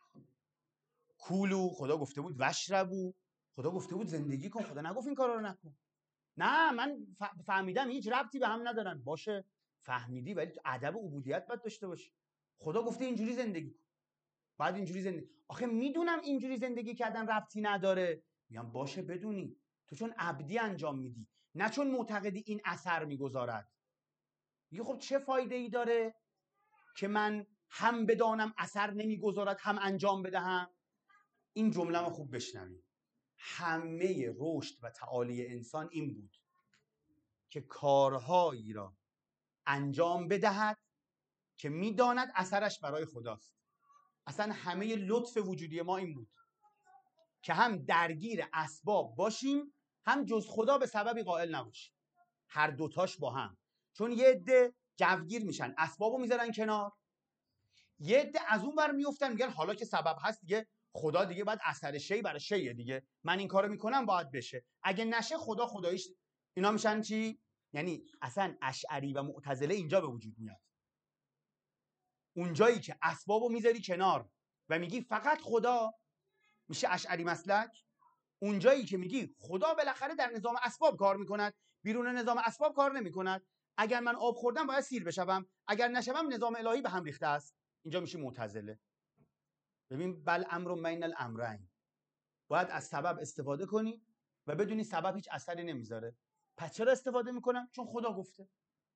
کولو، خدا گفته بود وشربو، خدا گفته بود زندگی کن، خدا نگفت این کارا رو نکن. نه من فهمیدم هیچ ربطی به هم ندارن. باشه فهمیدی، ولی ادب عبودیت باید داشته باشی. خدا گفته اینجوری زندگی کن، بعد اینجوری زندگی. آخه میدونم اینجوری زندگی کردن ربطی نداره. میگم باشه بدونی، تو چون عبدی انجام میدی، نه چون معتقدی این اثر میگذارد. میگه خب چه فایده ای داره که من هم بدانم اثر نمیگذارد هم انجام بدهم. این جمله ما خوب بشنوید. همه رشد و تعالی انسان این بود که کارهایی را انجام بدهد که میداند اثرش برای خداست. اصلا همه لطف وجودی ما این بود که هم درگیر اسباب باشیم، هم جز خدا به سببی قائل نباشیم. هر دوتاش با هم. چون یه عده جوگیر میشن، اسبابو میذارن کنار، یه عده از اون ور میافتن میگن حالا که سبب هست دیگه خدا دیگه باید اثر شی برای شیه دیگه، من این کارو میکنم باید بشه، اگه نشه خدا خداییش. اینا میشن چی؟ یعنی اصلا اشعری و معتزله اینجا به وجود میاد. اونجایی که اسبابو میذاری کنار و میگی فقط خدا، میشه اشعری مسلک. اونجایی که میگی خدا بالاخره در نظام اسباب کار میکند، بیرون نظام اسباب کار نمیکند، اگر من آب خوردم باید سیر بشوم، اگر نشوم نظام الهی به هم ریخته است، اینجا میشه معتزله. ببین بل امر بین الامرین، باید از سبب استفاده کنی و بدونی سبب هیچ اثری نمیذاره. پس چرا استفاده میکنم؟ چون خدا گفته.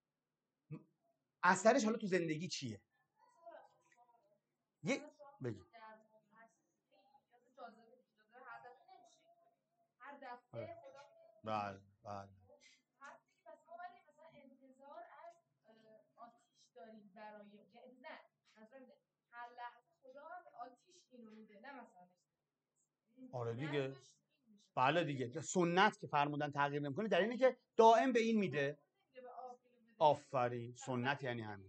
اثرش حالا تو زندگی چیه؟ یه بگی. هر دفعه خدا بله بله. مثلا انتظار از آتیش داریم برای نه مثلا هر لحظه خدا آتیش اینو میده، نه مثلا آره دیگه. بله دیگه. سنت که فرمودن تغییر نمیکنه، در اینه که دائم به این میده. آفرین. سنت یعنی همین.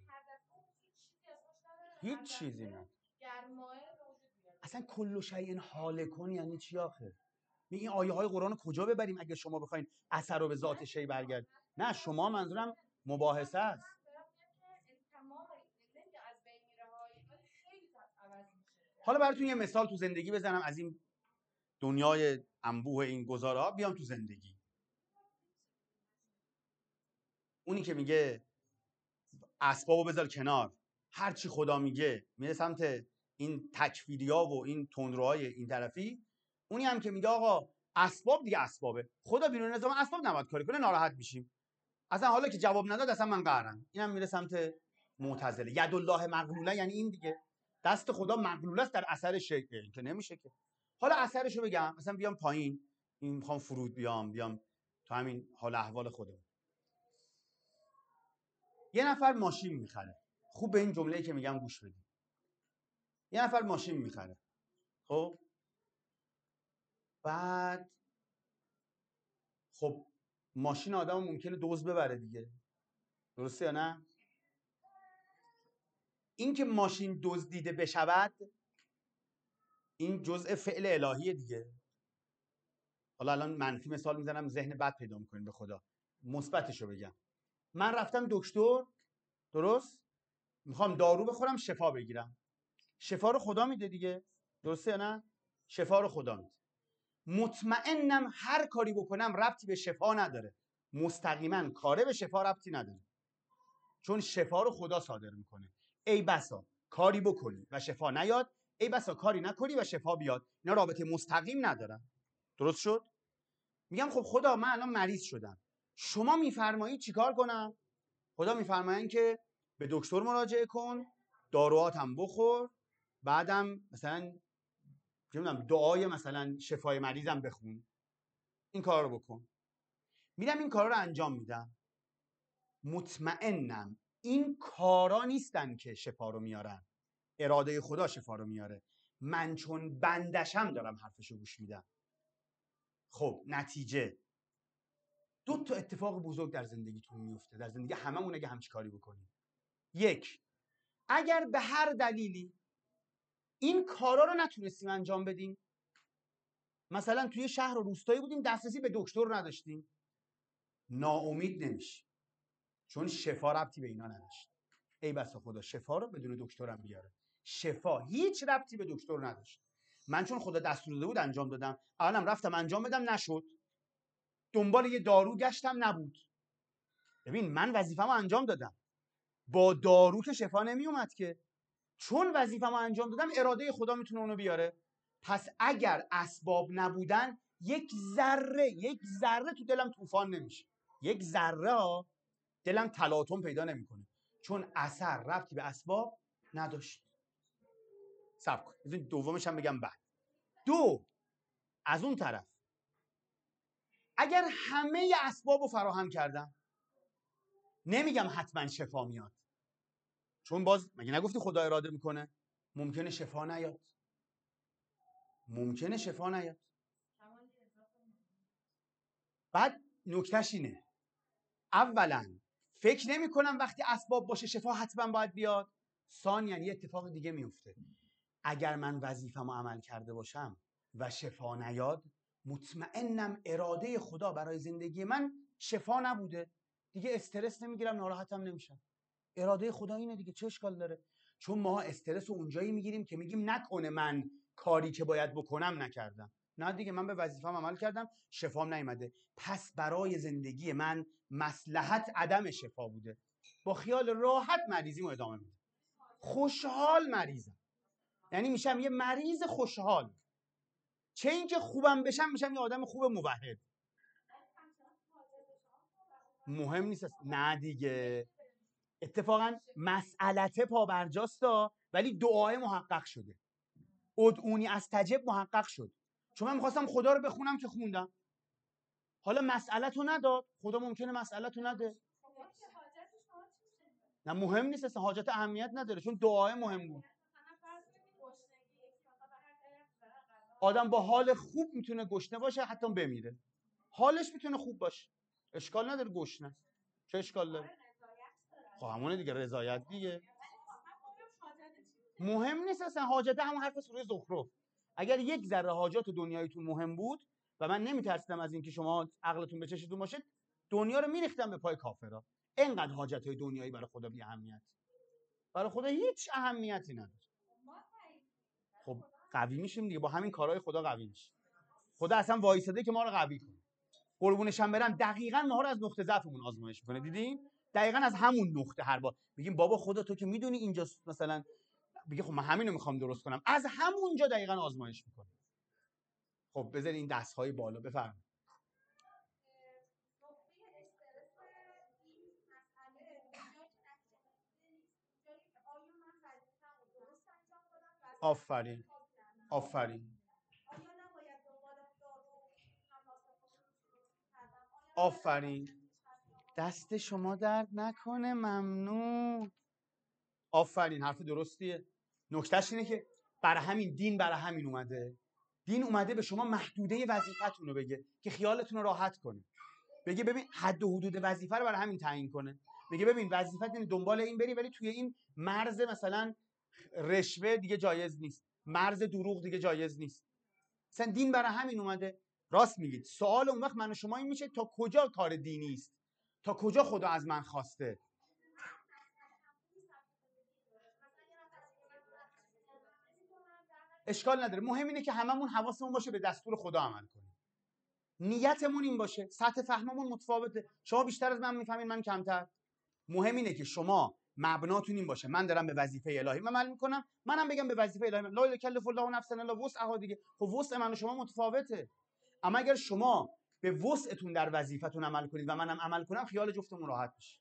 هیچ چیزی نه. اصلا کل شیء حالکون یعنی چی آخه؟ این آیه های قرآن کجا ببریم اگه شما بخواین اثر رو به ذات شی برگرد؟ نه شما منظورم مباحثه است. حالا براتون یه مثال تو زندگی بزنم از این دنیای انبوه این گزاره ها، بیام تو زندگی. اونی که میگه اسبابو بذار کنار، هر چی خدا میگه میره سمت این تکفیریا و این تندروهای این طرفی. اونی هم که میگه آقا اسباب دیگه اسبابه، خدا بیرون نظام اسباب نباید کاری کنه، ناراحت میشیم. اصلا حالا که جواب نداد اصلا من قهرم. اینم میره سمت معتزله. ید الله مغلوله یعنی این دیگه، دست خدا مغلوله است در اثر شی، که نمیشه که. حالا اثرشو بگم، مثلا بیام پایین، این میخوام فرود بیام بیام تو همین حال احوال خودم. یه نفر ماشین میخره. خوب به این جمله‌ای که میگم گوش بدید. یه نفر ماشین میخره. خب بعد خب ماشین آدم ممکنه دزد ببره دیگه، درسته یا نه؟ این که ماشین دزدیده بشود این جزء فعل الهیه دیگه. حالا الان منفی مثال میزنم ذهن بد پیدا میکنین، به خدا مثبتشو بگم. من رفتم دکتر، درست؟ میخوام دارو بخورم شفا بگیرم، شفا رو خدا میده دیگه، درسته یا نه؟ شفا رو خدا میده. مطمئنم هر کاری بکنم ربطی به شفا نداره، مستقیما کاره به شفا ربطی نداره، چون شفا رو خدا صادر میکنه. ای بسا کاری بکنی و شفا نیاد، ای بسا کاری نکنی و شفا بیاد، اینا رابطه مستقیم ندارن. درست شد؟ میگم خب خدا من الان مریض شدم، شما میفرمایید چیکار کنم؟ خدا میفرمایند که به دکتر مراجعه کن، داروهاتم بخور، بعدم مثلا نمیدونم دعای مثلا شفای مریضم بخون، این کار رو بکن. میرم این کارا رو انجام میدم، مطمئنم این کارا نیستن که شفا رو میارن، اراده خدا شفا رو میاره، من چون بندشم دارم حرفشو گوش میدم. خب نتیجه دو تا اتفاق بزرگ در زندگیتون میفته، در زندگی هممون اگه همچی کاری بکنیم. یک، اگر به هر دلیلی این کارا رو نتونستیم انجام بدیم، مثلا توی شهر و روستایی بودیم دسترسی به دکتر نداشتیم، ناامید نمیشی، چون شفا ربطی به اینا نداشت. ای بسا خدا شفا رو بدون دکترم بیاره. شفا هیچ ربطی به دکتر نداشت، من چون خدا دستور داده بود انجام دادم. الانم رفتم انجام بدم نشد، دنبال یه دارو گشتم نبود. ببین من وظیفه‌مو انجام دادم، با دارو که شفا نمی اومد که، چون وظیفه‌مو انجام دادم اراده خدا میتونه اونو بیاره. پس اگر اسباب نبودن یک ذره یک ذره تو دلم طوفان نمیشه، یک ذره ها دلم تلاطم پیدا نمیکنه، چون اثر ربطی به اسباب نداشت. صبر کن بذار دومش هم بگم بعد. دو، از اون طرف اگر همه اسباب رو فراهم کردم، نمیگم حتما شفا میاد، چون باز مگه نگفتی خدا اراده میکنه؟ ممکنه شفا نیاد، ممکنه شفا نیاد. بعد نکتهش اینه، اولا فکر نمی کنم وقتی اسباب باشه شفا حتما باید بیاد. ثانیاً یه اتفاق دیگه میفته، اگر من وظیفه‌مو عمل کرده باشم و شفا نیاد، مطمئنم اراده خدا برای زندگی من شفا نبوده دیگه، استرس نمیگیرم، ناراحتم نمیشم. اراده خدا اینه دیگه، چه اشکال داره؟ چون ما استرس رو اونجایی میگیریم که میگیم نکنه من کاری که باید بکنم نکردم. نه دیگه، من به وظیفه‌م عمل کردم، شفام نیومده، پس برای زندگی من مصلحت عدم شفا بوده. با خیال راحت مریضیمو ادامه میدم، خوشحال مریضم، یعنی میشم یه مریض خوشحال. چه اینکه خوبم بشم میشم یه آدم خوب موحد. مهم نیست است. نه دیگه، اتفاقا مسئلته پابرجاستا، ولی دعای محقق شده، ادعونی استجب محقق شد. چون من میخواستم خدا رو بخونم که خوندم، حالا مسئلتو نداد، خدا ممکنه مسئلتو نده. نه مهم نیست اصلا، حاجت اهمیت نداره، چون دعای مهم بود. آدم با حال خوب میتونه گشنه باشه حتی بمیره، حالش میتونه خوب باشه، اشکال نداره گشنه، چه اشکال داره؟ خب همونه دیگه، رضایت دیگه. مهم نیست اصلا، حاجته همون حرف سوره زخرف. اگر یک ذره حاجات دنیاییتون مهم بود و من نمیترسیدم از اینکه شما عقلتون به چشتون باشه، دنیا رو میریختم به پای کافرا. اینقدر حاجتهای دنیایی برای خدا بی اهمیت، برای خدا هیچ اهمیتی نداره. خب قوی میشیم دیگه، با همین کارهای خدا قوی میشیم. خدا اصلا وایساده که ما رو قوی کنه. قربونش هم برم، دقیقاً ما رو از نقطه ضعفمون آزمایش میکنه. دیدین؟ دقیقاً از همون نقطه هر بار میگیم بابا خدا تو که میدونی اینجا مثلا، بگه خب من همینو میخوام درست کنم، از همونجا دقیقاً آزمایش میکنه. خب بذار این دست‌های بالا بفرمایید. آفرین آفرین آفرین، دست شما درد نکنه، ممنون. آفرین، حرف درستیه. نکتهش اینه که برای همین دین برای همین اومده. دین اومده به شما محدوده وظیفتون رو بگه که خیالتون رو راحت کنه. بگه ببین حد و حدود وظیفه رو برای همین تعیین کنه. بگه ببین وظیفت اینه دنبال این بری، ولی توی این مرز مثلا رشوه دیگه جایز نیست، مرز دروغ دیگه جایز نیست. مثلا دین برای همین اومده. راست میگید. سوال اون وقت من و شما این میشه تا کجا کار دینی است، تا کجا خدا از من خواسته. اشکال نداره، مهم اینه که هممون حواسمون باشه به دستور خدا عمل کنیم، نیتمون این باشه. سطح فهممون متفاوته، شما بیشتر از من میفهمین، من کمتر. مهم اینه که شما مبناتون این باشه من دارم به وظیفه الهی عمل میکنم، منم بگم به وظیفه الهی لا یکلف الله نفسا الا وسعها دیگه. خب وسع من و شما متفاوته، اما اگر شما به وسعتون در وظیفتون عمل کنید و منم عمل کنم، خیال جفتمون راحت میشه.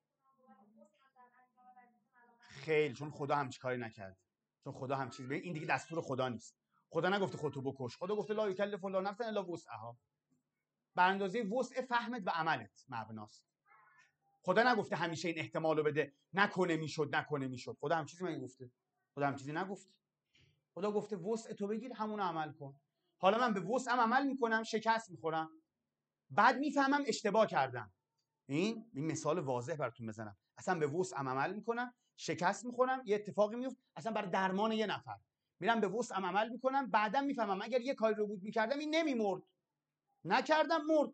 خیلی، چون خدا همچی کاری نکرد، چون خدا هم چیز، این دیگه دستور خدا نیست. خدا نگفته خودتو بکش، خدا گفته لا یکلف الله نفسا الا وسعها. به اندازه وسع فهمت و عملت مبناست. خدا نگفته همیشه این احتمالو بده، نکنه میشد نکنه میشد. خدا هم چیزی من گفته؟ خدا هم چیزی نگفت. خدا گفته وسع تو بگیر، همون عمل کن. حالا من به وسعم عمل میکنم، شکست میخورم، بعد میفهمم اشتباه کردم. این این مثال واضح براتون بزنم. اصلا به وسعم عمل میکنم، شکست میخورم، یه اتفاقی میفته اصلا برای درمان یه نفر، میرم به وسعم عمل میکنم، بعدم میفهمم اگر یه کاری رو بود میکردم این نمیمرد، نکردم مرد.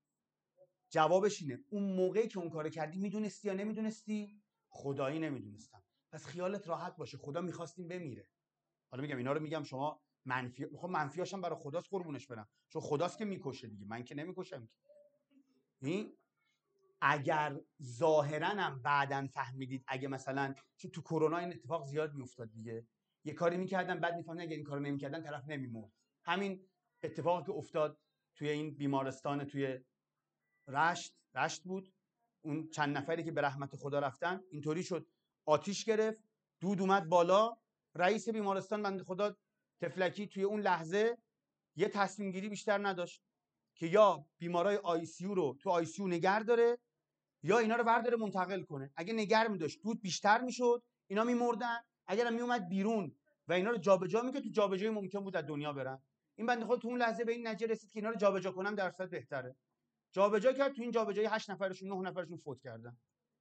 جوابش اینه اون موقعی که اون کارو کردی میدونستی یا نمیدونستی؟ خدایی نمیدونستم. پس خیالت راحت باشه، خدا میخواستیم بمیره. حالا میگم اینا رو میگم شما منفی، خب منفیاشم برای خداست، قربونش برم، چون خداست که میکشه دیگه، من که نمیکشم که. این اگر ظاهرا هم بعدن فهمیدید، اگه مثلا چون تو کرونا این اتفاق زیاد میافتاد دیگه، یه کاری میکردن بعد میفهمن اگه این کارو نمیکردن طرف نمیمرد. همین اتفاقی که افتاد توی این بیمارستان توی رشت رشت بود، اون چند نفری که به رحمت خدا رفتن، اینطوری شد آتیش گرفت، دود اومد بالا، رئیس بیمارستان بنده خدا تفلکی توی اون لحظه یه تصمیم گیری بیشتر نداشت که یا بیمارای آی سی یو رو تو آی سی یو نگه داره یا اینا رو برداره منتقل کنه. اگه نگه می‌داشت دود بیشتر میشد، اینا میمردن. اگر هم میومد بیرون و اینا رو جابجا می‌کرد، تو جابجایی ممکن بود از دنیا برن. این بنده خدا تو اون لحظه به این نتیجه رسید که اینا رو جابجا کنم درصد بهتره. جابجا کرد، تو این جابجایی هشت نفرشون نه نفرشون فوت کردن.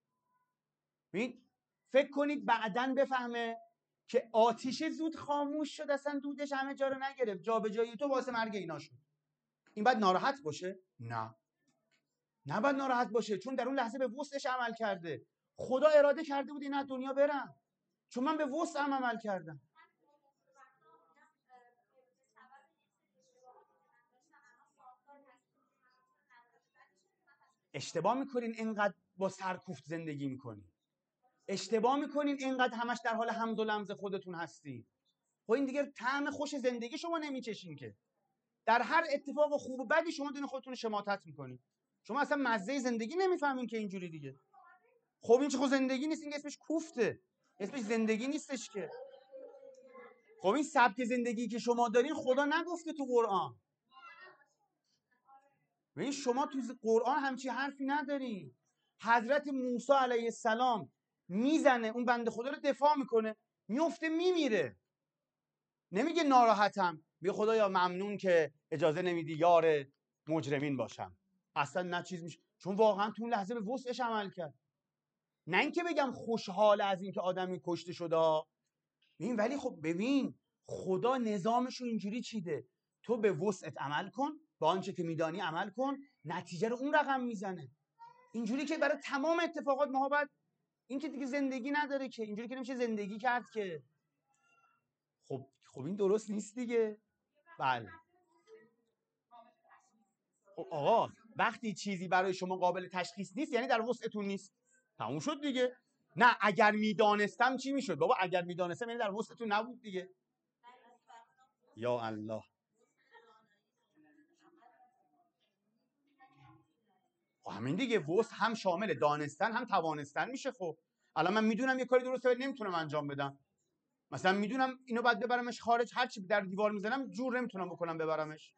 ببین فکر کنید بعدن بفهمه که آتیش زود خاموش شد، اصلا دودش همه جا رو نگرفت، جابجایی تو واسه مرگ اینا شد. این بعد ناراحت باشه؟ نه، نه بعد ناراحت باشه، چون در اون لحظه به وسعش عمل کرده. خدا اراده کرده بود اینا از دنیا برن، چون من به وسعم عمل کردم. اشتباه میکنین اینقدر با سرکوفت زندگی میکنین، اشتباه میکنین اینقدر همش در حال همز و لمز خودتون هستین. خب این دیگه طعم خوش زندگی شما نمیچشین که. در هر اتفاق خوب و بدی شما دین خودتون شماتت میکنین. شما اصلا مزه زندگی نمیفهمین که اینجوری دیگه. خب این چه خود زندگی نیست، این اسمش کوفته، اسمش زندگی نیستش که. خب این سبک زندگی که شما دارین خدا نگفته تو قرآن. ببین شما تو قرآن همچی حرفی ندارین. حضرت موسی علیه السلام میزنه اون بنده خدا رو دفاع میکنه، میفته میمیره، نمیگه ناراحتم، میگه خدایا ممنون که اجازه نمیدی یار مجرمین باشم. اصلا نه چیز میشه، چون واقعا تو اون لحظه به وسعش عمل کرد. نه اینکه بگم خوشحال از اینکه آدمی کشته شده، ببین ولی خب ببین خدا نظامشو اینجوری چیده، تو به وسعت عمل کن، با آنچه که میدانی عمل کن، نتیجه رو اون رقم میزنه. اینجوری که برای تمام اتفاقات ما باید، این که دیگه زندگی نداره که، اینجوری که نمیشه زندگی کرد که. خب خب این درست نیست دیگه. بله. خب آقا وقتی چیزی برای شما قابل تشخیص نیست یعنی در وسعتون نیست، تموم شد دیگه. نه اگر میدانستم چی میشد؟ بابا اگر میدانستم یعنی در وسعتون نبود دیگه. یا الله. همین دیگه، وسع هم شامل دانستن هم توانستن میشه. خب الان من میدونم یه کاری درسته ولی نمیتونم انجام بدم. مثلا میدونم اینو باید ببرمش خارج، هر چی در دیوار میزنم جور نمیتونم بکنم ببرمش.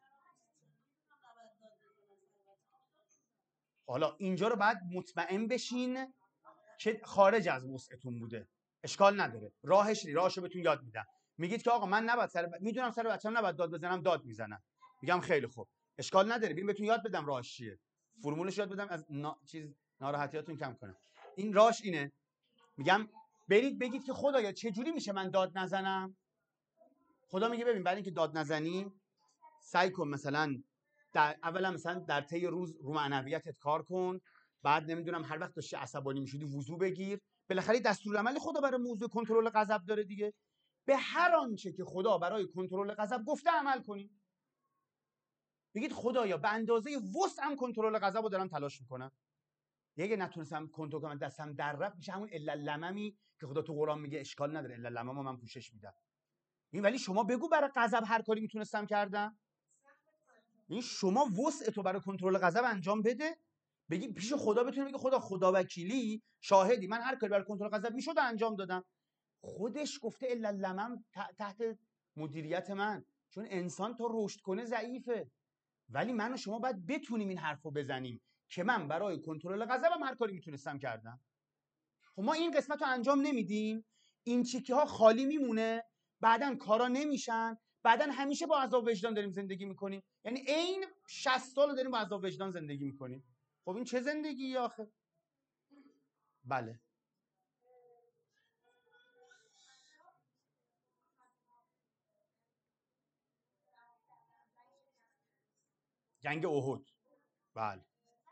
حالا اینجا رو بعد مطمئن بشین که خارج از وسعتون بوده. اشکال نداره، راهش راهشو بهتون یاد میدم. میگید که آقا من نباید سر ب... میدونم سر بچه‌م نباید داد بزنم، داد میزنم. میگم خیلی خوب، اشکال نداره، ببین بهتون یاد بدم راهش چیه. فرمولش یاد بدم از نا... چیز ناراحتیاتون کم کنم. این راش اینه، میگم برید بگید که خدایا چه جوری میشه من داد نزنم. خدا میگه ببین برای اینکه داد نزنی سعی کن مثلا در اولا مثلا در طی روز رو معنویتت کار کن، بعد نمیدونم هر وقت داشتی عصبانی میشدی وضو بگیر. بالاخره دستورالعمل خدا برای موضوع کنترل غضب داره دیگه. به هر آنچه که خدا برای کنترل غضب گفته عمل کنید. بگید خدایا به اندازه وسعم کنترل غضب رو دارم تلاش میکنم. دیگه نتونستم کنترل کنم دستم در رفت میشه همون الا لممی که خدا تو قرآن میگه اشکال نداره الا لمم من پوشش میدم. این ولی شما بگو برای غضب هر کاری میتونستم کردم. این شما وسع تو برای کنترل غضب انجام بده، بگی پیش خدا بتونی بگی خدا خدا وکیلی شاهدی من هر کاری برای کنترل غضب میشد انجام دادم. خودش گفته الا لمم تحت مدیریت من، چون انسان تا رشد کنه ضعیفه. ولی من و شما باید بتونیم این حرفو بزنیم که من برای کنترل غضبم هر کاری میتونستم کردم. خب ما این قسمت رو انجام نمیدیم، این چیکه ها خالی میمونه، بعدن کارا نمیشن، بعدن همیشه با عذاب وجدان داریم زندگی میکنیم. یعنی عین شصت سال داریم با عذاب وجدان زندگی میکنیم. خب این چه زندگی آخه؟ بله. جنگ احد. بله.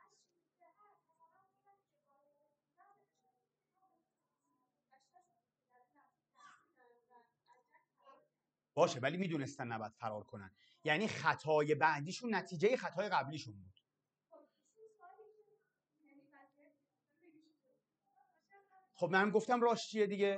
باشه ولی میدونستن نباید فرار کنن، یعنی خطای بعدیشون نتیجه خطای قبلیشون بود. خب من گفتم راش چیه دیگه.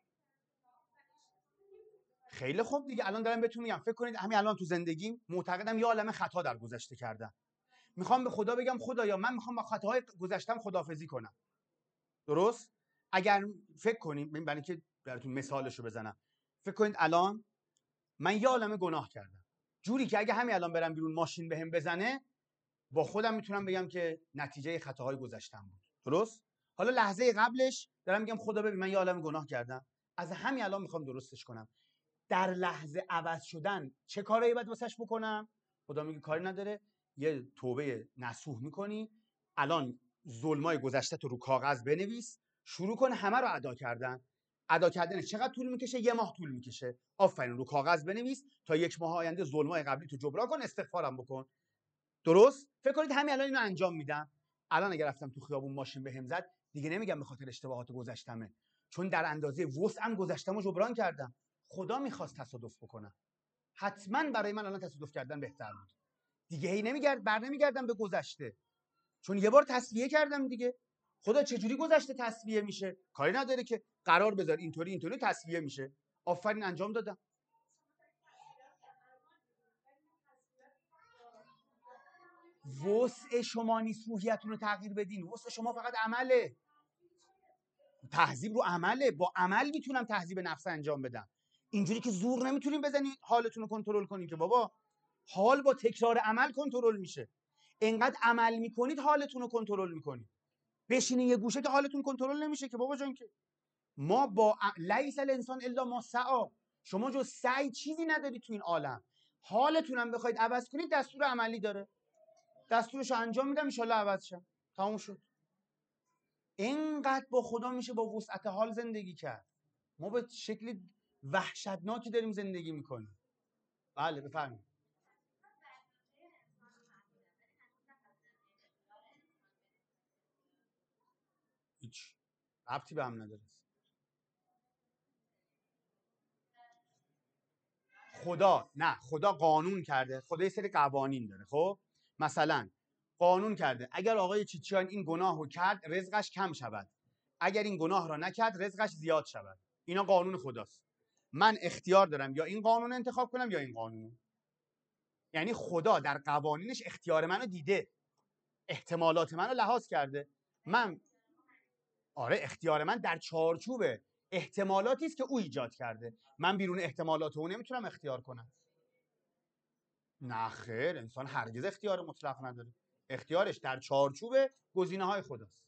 خیلی خوب دیگه الان دارم بهتون میگم. فکر کنید همین الان تو زندگیم معتقدم یه عالمه خطا در گذشته کردم، میخوام به خدا بگم خدایا من میخوام با خطاهای گذشتم خداحافظی کنم. درست؟ اگر فکر کنیم برای اینکه براتون مثالشو بزنم، فکر کنید الان من یه عالمه گناه کردم جوری که اگه همین الان برم بیرون ماشین بهم بزنه با خودم میتونم بگم که نتیجه خطاهای گذشتم بود. درست؟ حالا لحظه قبلش دارم میگم خدا ببین من یه عالمه گناه کردم، از همین الان میخوام درستش کنم. در لحظه عوض شدن چه کارایی باید واسش بکنم؟ خدا میگه کاری نداره، یه توبه نصوح میکنی، الان ظلمای گذشته تو رو کاغذ بنویس، شروع کن همه رو ادا کردن. ادا کردنش چقدر طول میکشه؟ یه ماه طول میکشه. آفرین، رو کاغذ بنویس تا یک ماه آینده ظلمای قبلی تو جبران کن، استغفارم بکن. درست؟ فکر کنید همین الان اینو انجام میدم. الان اگه رفتم تو خیابون ماشین بهم زد دیگه نمیگم به خاطر اشتباهات گذشتمه، چون در اندازه وسعم گذشتمو جبران کردم. خدا میخواست تصادف بکنم، حتما برای من الان تصادف کردن بهتر بود. دیگه هی نمیگرد بر نمیگردم به گذشته، چون یه بار تصفیه کردم دیگه. خدا چجوری گذشته تصفیه میشه؟ کاری نداره که قرار بذار اینطوری اینطوری تصفیه میشه. آفرین انجام دادم. وسع شما نیست روحیتون رو تغییر بدین، وسع شما فقط عمله. تهذیب رو عمله، با عمل میتونم تهذیب نفس انجام بدم. اینجوری که زور نمیتونین بزنین حالتون رو کنترل کنین که بابا حال با تکرار عمل کنترل میشه. انقدر عمل میکنید حالتون رو کنترل میکنید. بشینین یه گوشه که حالتون کنترل نمیشه که بابا جان. که ما با لیس الانسان الا ما سعی، شما جز سعی چیزی ندارید تو این عالم. حالتون هم بخواید عوض کنید دستور عملی داره، دستورش رو انجام میدم ان شاءالله عوض شم. تموم شد. اینقدر با خدا میشه با وسعت حال زندگی کرد. ما به شکلی وحشتناکی داریم زندگی میکنیم. بله بفرمایید. هیچ ربطی به هم نداره. خدا نه، خدا قانون کرده. خدا یه سری قوانین داره. خب مثلا قانون کرده اگر آقای چیچیان این گناه رو کرد رزقش کم شود، اگر این گناه را نکرد رزقش زیاد شود. اینا قانون خداست. من اختیار دارم یا این قانون انتخاب کنم یا این قانون. یعنی خدا در قوانینش اختیار منو دیده، احتمالات منو لحاظ کرده. من آره اختیار من در چارچوب احتمالاتی است که او ایجاد کرده. من بیرون احتمالات او نمیتونم اختیار کنم. نه خیر، انسان هرگز اختیار مطلق نداره. اختیارش در چارچوب گزینه‌های خداست.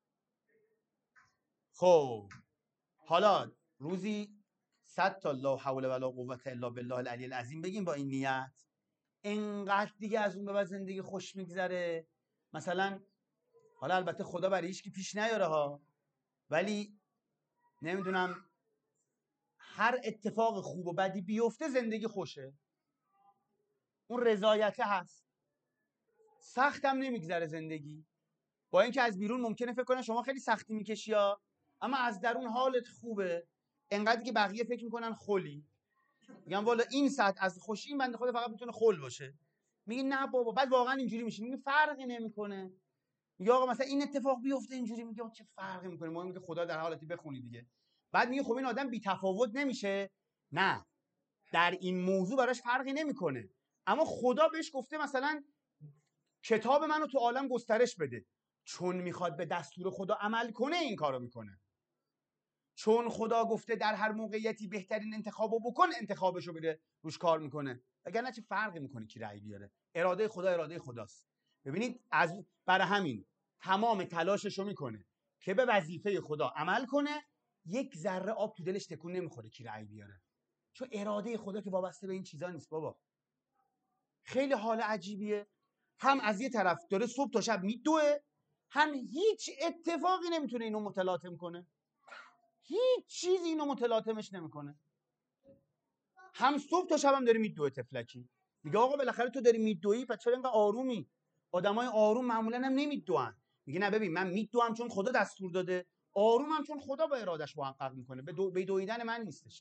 خب حالا روزی صد تا لا حول ولا قوت الا بالله العلی العظیم بگیم با این نیت. انقدر دیگه از اون به بعد زندگی خوش میگذره. مثلا حالا البته خدا برای هیچ کی پیش نیاره ها، ولی نمیدونم هر اتفاق خوب و بدی بیفته زندگی خوشه، اون رضایته هست، سختم نمیگذره زندگی، با اینکه از بیرون ممکنه فکر کنن شما خیلی سختی میکشی ها، اما از درون حالت خوبه، انقدر که بقیه فکر میکنن خلی، میگن والا این سطح از خوشی این بنده خدا فقط میتونه خل باشه، میگی نه بابا، بعد واقعا اینجوری میشه، میگه فرقی نمیکنه، میگه آقا مثلا این اتفاق بیفته اینجوری، میگه چه فرقی میکنه، مهم اینه که خدا در حالتی بخونی دیگه، بعد میگه خب این آدم بی تفاوت نمیشه، نه در این موضوع براش فرقی نمیکنه، اما خدا بهش گفته مثلا کتاب منو تو عالم گسترش بده، چون میخواد به دستور خدا عمل کنه این کارو میکنه، چون خدا گفته در هر موقعیتی بهترین انتخابو بکن انتخابشو بده روش کار میکنه، وگرنه چه فرقی میکنه کی رأی بیاره، اراده خدا اراده خداست. ببینید از برای همین تمام تلاششو میکنه که به وظیفه خدا عمل کنه، یک ذره آب تو دلش تکون نمیخوره کی رأی بیاره، چون اراده خدا که وابسته به این چیزا نیست بابا. خیلی حال عجیبیه، هم از یه طرف داره صبح تا شب میدوه، هم هیچ اتفاقی نمیتونه اینو متلاطم کنه، هیچ چیزی اینو متلاطمش نمیکنه، هم صبح تا شب هم داره میدوه تفلکی، میگه آقا بالاخره تو داری میدوی پس چرا اینقدر آرومی، آدمای آروم معمولا هم نمیدوئن، میگه نه ببین من میدوام چون خدا دستور داده، آرومم چون خدا با ارادش محقق میکنه، به دو... به دویدن من نیستش.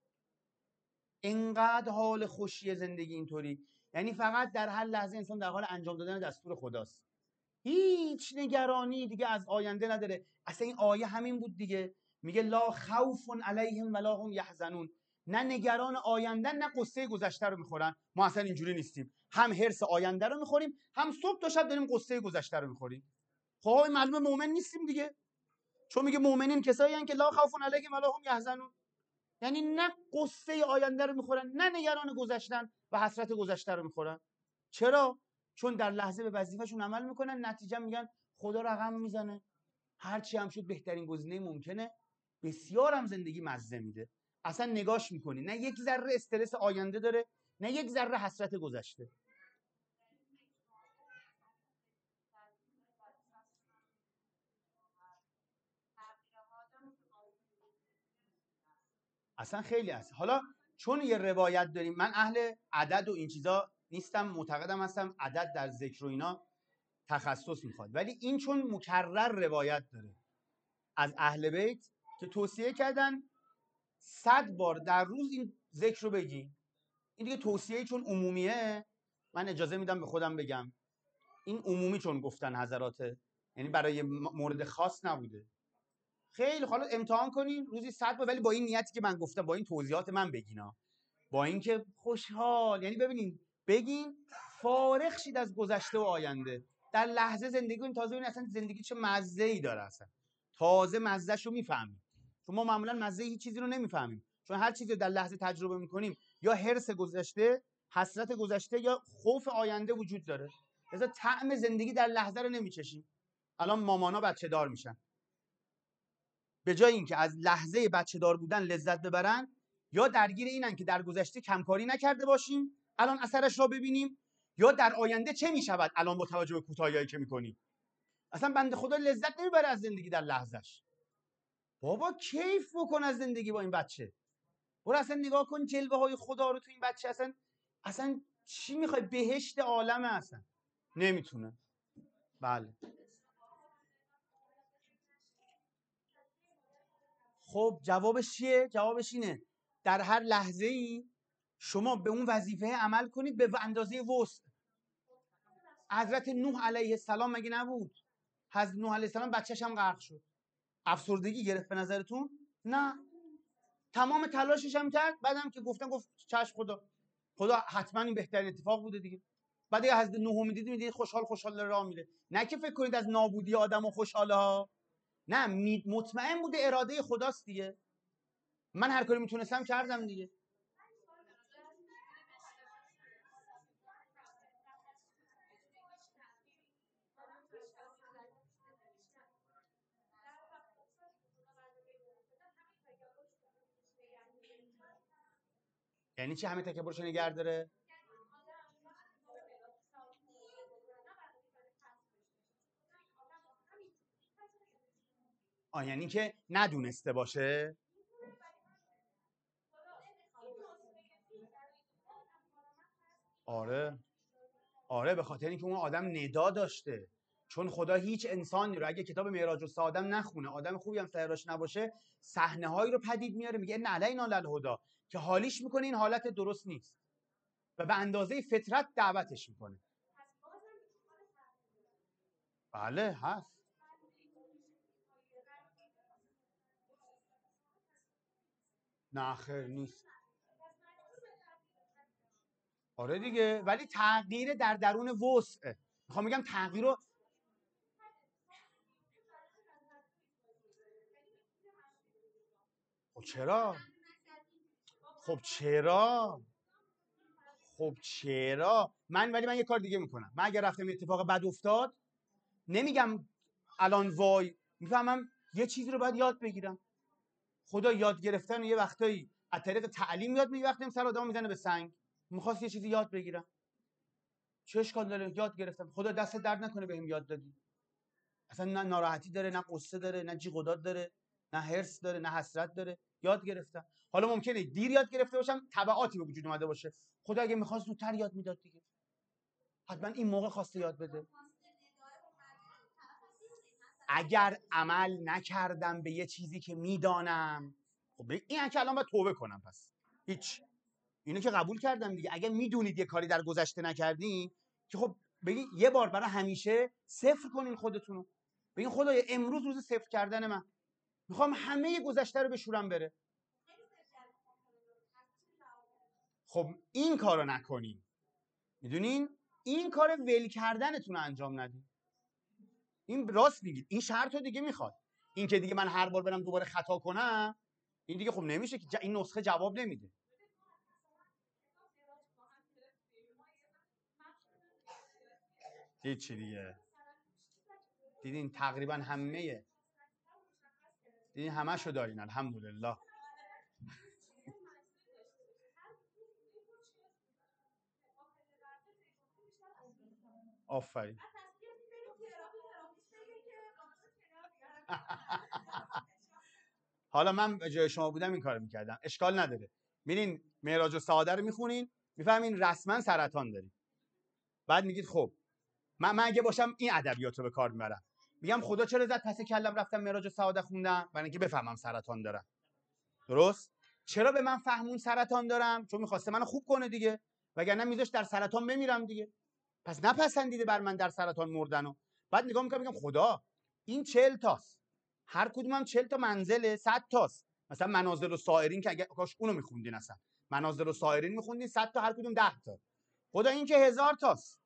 اینقدر حال خوشی زندگی اینطوری، یعنی فقط در هر لحظه انسان در حال انجام دادن دستور خداست، هیچ نگرانی دیگه از آینده نداره. اصلا این آیه همین بود دیگه، میگه لا خوف علیهم ولا هم یحزنون، نه نگران آینده نه قصه گذشته رو میخورن، ما اصلا اینجوری نیستیم، هم حرص آینده رو میخوریم هم صبح تا شب داریم قصه گذشته رو میخوریم. خب معلومه مؤمن نیستیم دیگه، چون میگه مؤمنین کسایی هستن که لا خوف علیهم ولا هم یحزنون، یعنی نه قصه آینده رو میخورن نه نگران گذشتن و حسرت گذشته رو میخورن. چرا؟ چون در لحظه به وظیفه‌شون عمل میکنن، نتیجه میگن خدا رقم میزنه، هرچی هم شد بهترین گزینه ممکنه، بسیار هم زندگی مزه میده، اصلا نگاش میکنی نه یک ذره استرس آینده داره نه یک ذره حسرت گذشته. اصلا خیلی هست. حالا چون یه روایت داریم، من اهل عدد و این چیزا نیستم، معتقدم هستم عدد در ذکر و اینا تخصص میخواد، ولی این چون مکرر روایت داره از اهل بیت که توصیه کردن صد بار در روز این ذکر رو بگی، این دیگه توصیه چون عمومیه من اجازه میدم به خودم بگم این عمومی چون گفتن حضراته، یعنی برای مورد خاص نبوده. خیلی حالا امتحان کنین روزی صد بار، ولی با این نیتی که من گفتم با این توضیحات من بگینا، با اینکه خوشحال، یعنی ببینین بگین فارغ شید از گذشته و آینده، در لحظه زندگی کنین، تازه ببینین اصلا زندگی چه مزه‌ای داره، اصلا تازه مزه‌شو میفهمیم، چون ما معمولا مزه هیچ چیزی رو نمیفهمیم، چون هر چیزی رو در لحظه تجربه میکنیم یا حرص گذشته، حسرت گذشته یا خوف آینده وجود داره، لذا طعم زندگی در لحظه رو نمیچشیم. الان مامانا بچه دار میشن، به جای اینکه از لحظه بچه دار بودن لذت ببرن، یا درگیر اینن که در گذشته کمکاری نکرده باشیم الان اثرش را ببینیم، یا در آینده چه میشود الان با توجه به کوتاهیایی که میکنیم. اصلا بنده خدا لذت نمیبره از زندگی در لحظهش. بابا کیف بکن از زندگی با این بچه، برو اصلا نگاه کن جلوه های خدا رو تو این بچه، اصلا اصلا چی میخوای، بهشت عالمه، اصلا نمیتونه. بله خب جوابش چیه؟ جوابش اینه در هر لحظه ای شما به اون وظیفه عمل کنید به اندازه وسع. حضرت نوح علیه السلام مگه نبود؟ حضرت نوح علیه السلام بچه‌ش هم غرق شد، افسردگی گرفت به نظرتون؟ نه، تمام تلاشش هم کرد، بعدم که گفتن گفت چشم خدا، خدا حتما این بهترین اتفاق بوده دیگه. بعد یه حضرت نوح میدید میدید خوشحال خوشحال راه میره، نه که فکر کنید از نابودی آدمو خوشحاله ها، نه مطمئن بوده اراده خداست دیگه، من هر کاری میتونستم کردم دیگه. یعنی چی همه تکبرشو نگه داره؟ آه یعنی که ندونسته باشه. آره آره به خاطر اینکه اون آدم ندا داشته، چون خدا هیچ انسانی رو اگه کتاب معراج السعادم نخونه، آدم خوبی هم سرش نباشه، صحنه هایی رو پدید میاره میگه ان علینا للهدی، که حالیش میکنه این حالت درست نیست و به اندازه فطرت دعوتش میکنه. بله هست. نه خیر نیست. آره دیگه، ولی تغییر در درون وسعه. میخوام میگم تغییر رو خب چرا؟ خب چرا؟ خب چرا؟ من ولی من یه کار دیگه میکنم. من اگر رفتم اتفاق بد افتاد نمیگم الان وای، میفهمم یه چیزی رو باید یاد بگیرم. خدا یاد گرفتن یه وقتایی از طریق تعلیم یاد میگیره، وقتی سر آدم میزنه به سنگ. میخواست یه چیزی یاد بگیرم، چه اشکال داره؟ یاد گرفتم. خدا دست درد نکنه بهم یاد دادی. اصلا نه ناراحتی داره، نه قصه داره، نه جیغ و داد داره، نه حرص داره، نه حسرت داره. یاد گرفتم. حالا ممکنه دیر یاد گرفته باشم، تبعاتی به وجود اومده باشه. خدا اگه میخواست زودتر یاد میداد دیگه. حتما این موقع خواسته یاد بده. اگر عمل نکردم به یه چیزی که میدانم، خب این که الان باید توبه کنم. پس هیچ، اینو که قبول کردم دیگه. اگه میدونید یه کاری در گذشته نکردین که خب بگین یه بار برای همیشه صفر کنین خودتونو. بگین خدایا امروز روز صفر کردن من، میخوام همه گذشته رو بشورم بره. خب این کارو نکنین، میدونین این کار ول کردنتون رو انجام ندین. این راست میگید، این شرط رو دیگه میخواد. این که دیگه من هر بار برم دوباره خطا کنم، این دیگه خب نمیشه که این نسخه جواب نمیده. هیچی دیگه. دیدین تقریبا همه دیدین همه‌شو دارین الحمدلله. آفرین. حالا من به جای شما بودم این کارو میکردم. اشکال نداره. میرین معراج السعاده رو میخونین، میفهمین رسما سرطان دارین. بعد میگید خب من من اگه باشم این ادبیات رو به کار میبرم. میگم خدا چرا زد پس کلم رفتم معراج السعاده خوندم؟ برای اینکه بفهمم سرطان دارم. درست؟ چرا به من فهمون سرطان دارم؟ چون میخواسته منو خوب کنه دیگه. وگرنه میذاش در سرطان بمیرم دیگه. پس نپسندیده بر من در سرطان مردنو. بعد نگاه میکنم میگم خدا این چهل تاست، هر کدومم چهل تا منزله، صد تاست. مثلا منازل و سائرین که اگه کاش اونو میخوندین، اصلا منازل و سائرین میخوندین، صد تا هر کدوم ده تا. خدا این که هزار تاست،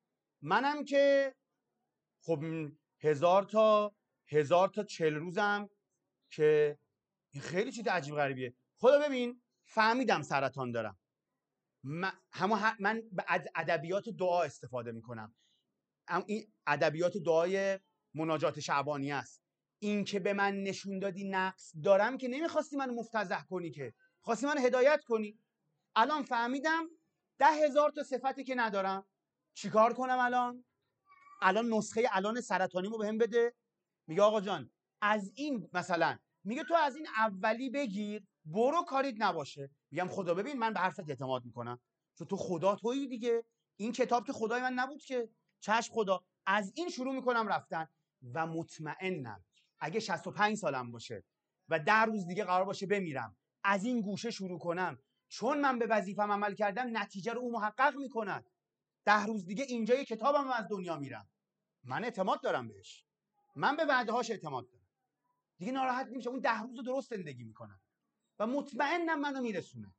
منم که خب هزار تا هزار تا چهل روزم که این خیلی چیز عجیب غریبیه. خدا ببین فهمیدم سرطان دارم. من همون من از ادبیات دعا استفاده میکنم. این ادبیات دعای مناجات شعبانی است. این که به من نشون دادی نقص دارم که نمیخواستی منو مفتضح کنی، که خواستی منو هدایت کنی. الان فهمیدم ده هزار تا صفتی که ندارم. چیکار کنم الان؟ الان نسخه الان سرطانیمو بهم بده. میگه آقا جان از این مثلا، میگه تو از این اولی بگیر برو کاریت نباشه. میگم خدا ببین من به حرفت اعتماد میکنم، چون تو خدا تویی دیگه. این کتاب که خدای من نبود که. چشم خدا. از این شروع میکنم رفتن و مطمئنم اگه شصت و پنج سالم باشه و ده روز دیگه قرار باشه بمیرم، از این گوشه شروع کنم، چون من به وظیفم عمل کردم نتیجه رو او محقق میکند. ده روز دیگه اینجا یه کتابم از دنیا میرم. من اعتماد دارم بهش. من به وعده هاش اعتماد دارم. دیگه ناراحت نمیشه. اون ده روز درست زندگی میکنم و مطمئنم منو میرسونه،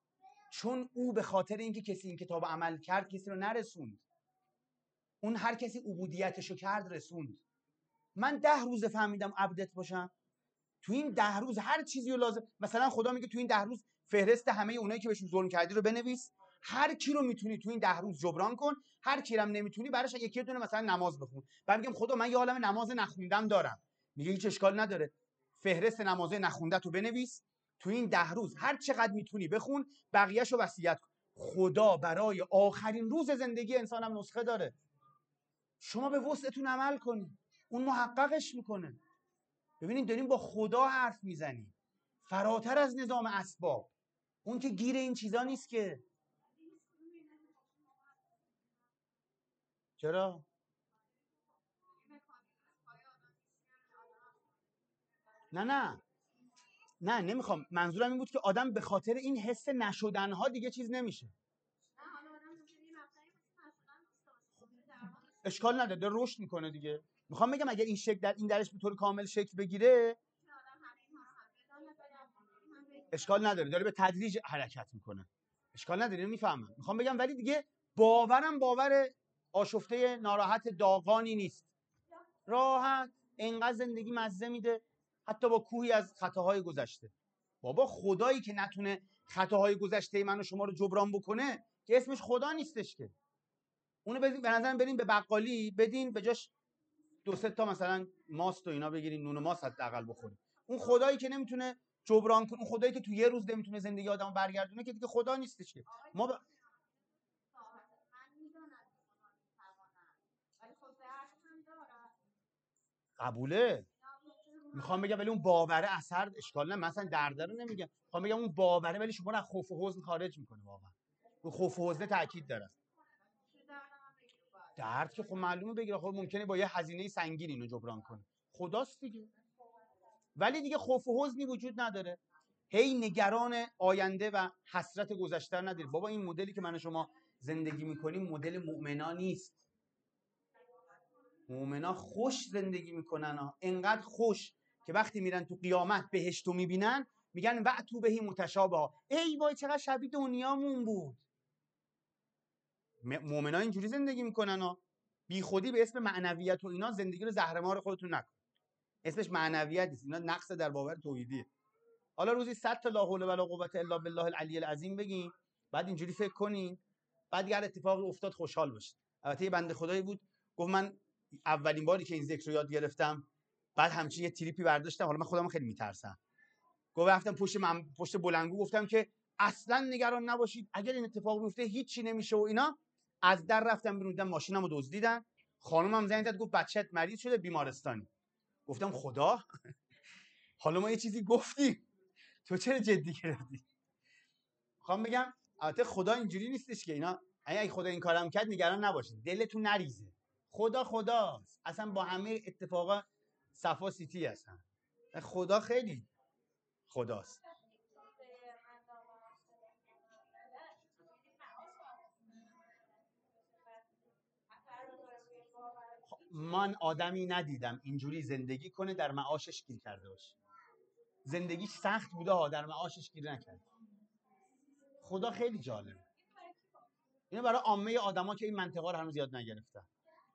چون او به خاطر اینکه کسی این کتاب عمل کرد کسی رو نرسوند. اون هر کسی عبودیتشو کرد رسوند. من ده روز فهمیدم عبدت باشم. تو این ده روز هر چیزی رو لازم، مثلا خدا میگه تو این ده روز فهرست همه اونایی که بهشون ظلم کردی رو بنویس، هر کی رو میتونی تو این ده روز جبران کن، هر کی رو نمیتونی براش یکی دونه مثلا نماز بخون. بعد میگم خدا من یه عالمه نماز نخوندم دارم. میگه هیچ اشکال نداره، فهرست نمازهای نخونده تو بنویس، تو این ده روز هر چقدر میتونی بخون، بقیه‌شو وصیت کن. خدا برای آخرین روز زندگی انسانم نسخه داره. شما به وسعتون عمل کنید، اون محققش میکنه. ببینید داریم با خدا حرف میزنیم، فراتر از نظام اسباب. اون که گیر این چیزا نیست که. چرا؟ نه نه نه نمیخوام، منظورم این بود که آدم به خاطر این حس نشدنها دیگه چیز نمیشه. اشکال نداره، داره رشد میکنه دیگه. میخوام بگم اگر این شکل در این درش به طور کامل شکل بگیره اشکال نداره، داره به تدریج حرکت میکنه، اشکال نداره، اینو میفهمم. میخوام بگم ولی دیگه باورم باور آشفته ناراحت داغانی نیست، راحت اینقدر زندگی مزه میده حتی با کوهی از خطاهای گذشته. بابا خدایی که نتونه خطاهای گذشته من و شما رو جبران بکنه که اسمش خدا نیستش که. اونو بدین به نظرم بریم به بقالی بدین به جاش دو سه تا مثلا ماست و اینا بگیرین، نون و ماست حداقل بخورین. اون خدایی که نمیتونه جبران کنه، اون خدایی که تو یه روز نمیتونه زندگی آدمو برگردونه که دیگه خدا نیستش که. ما ب... قبوله. میخوام بگم ولی اون باوره اثر اشکال نه، مثلا درده رو نمیگم، میخوام بگم اون باوره ولی شما رو از خوف و حزن خارج میکنه. واقعا رو خوف و حزن تاکید داره. درد که خب معلومه بگیره، خب ممکنه با یه هزینه سنگین اینو جبران کنه، خداست دیگه. ولی دیگه خوف و حزنی وجود نداره، هی نگران آینده و حسرت گذشته نداره. بابا این مدلی که من و شما زندگی میکنیم مدل مؤمنا نیست. مؤمنا خوش زندگی میکنن ها، انقدر خوش که وقتی میرن تو قیامت بهشتو میبینن میگن وعتو بهی متشابه، ای وای چقدر شبیه دنیامون بود. مؤمنا اینجوری زندگی میکنن ها. بی خودی به اسم معنویت و اینا زندگی رو زهرمار خودتون نکن، اسمش معنویت نیست، اینا نقص در باور توحیدیه. حالا روزی صد تا لا حول ولا قوت الا بالله العلی العظیم بگین، بعد اینجوری فکر کنین، بعد اگر اتفاقی افتاد خوشحال باشید. البته یه بنده خدایی بود گفت من اولین باری که این ذکر رو یاد گرفتم بعد همچین یه تریپی برداشتم، حالا من خودم خیلی میترسم، گفت رفتم پشت من پشت بلنگو گفتم که اصلا نگران نباشید اگر این اتفاق بیفته هیچی نمیشه و اینا. از در رفتم بیرون، دیدم ماشینمو دزدیدن، خانومم زنگ زد گفت بچت مریض شده بیمارستانی. گفتم خدا حالا ما یه چیزی گفتیم تو چرا جدی گرفتی؟ میخوام بگم البته خدا اینجوری نیستش که اینا، اگه خدا این کارم کرد نگران نباشید، دلتون نریزه، خدا خداست، اصلا با همه اتفاقا صفا سیتی هستن، خدا خیلی خداست. من آدمی ندیدم اینجوری زندگی کنه در معاشش گیر کرده باشه. زندگیش سخت بوده ها، در معاشش گیر نکرده. خدا خیلی جالبه. اینو برای عامه آدما که این منطقه رو هنوز یاد نگرفتن.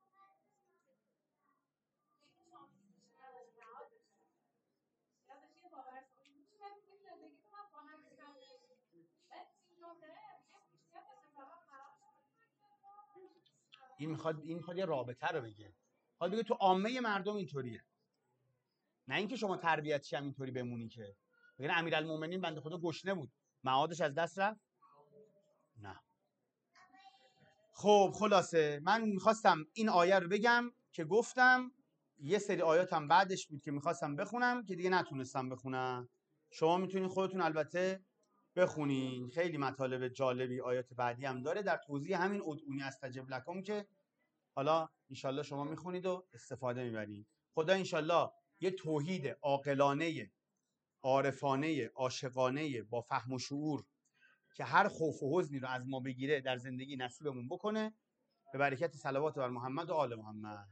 این میخواد این میخواد یه رابطه رو بگه. میخواد بگه تو عامه مردم اینطوریه. نه اینکه شما تربیت شی هم اینطوری بمونی که. بگن امیرالمومنین بنده خدا گشنه بود، معادش از دست رفت. نه. خب خلاصه من میخواستم این آیه رو بگم که گفتم یه سری آیاتم بعدش بود که میخواستم بخونم که دیگه نتونستم بخونم. شما میتونین خودتون البته بخونین، خیلی مطالب جالبی آیات بعدی هم داره در توضیح همین ادعونی استجب لکم که حالا انشالله شما میخونید و استفاده میبرید. خدا انشالله یه توحید عاقلانه، عارفانه، عاشقانه با فهم و شعور که هر خوف و حزنی رو از ما بگیره در زندگی نصیبمون بکنه به برکت صلوات بر محمد و آل محمد.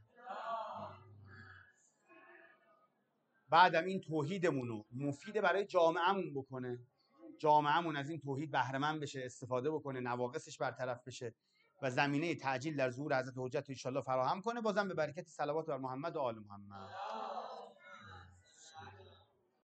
بعدم این توحیدمون رو مفید برای جامعهمون بکنه، جامعهمون از این توحید بهره مند بشه، استفاده بکنه، نواقصش برطرف بشه و زمینه تعجیل در ظهور حضرت حجت ان شاء الله فراهم کنه، بازم به برکت صلوات بر محمد و آل محمد.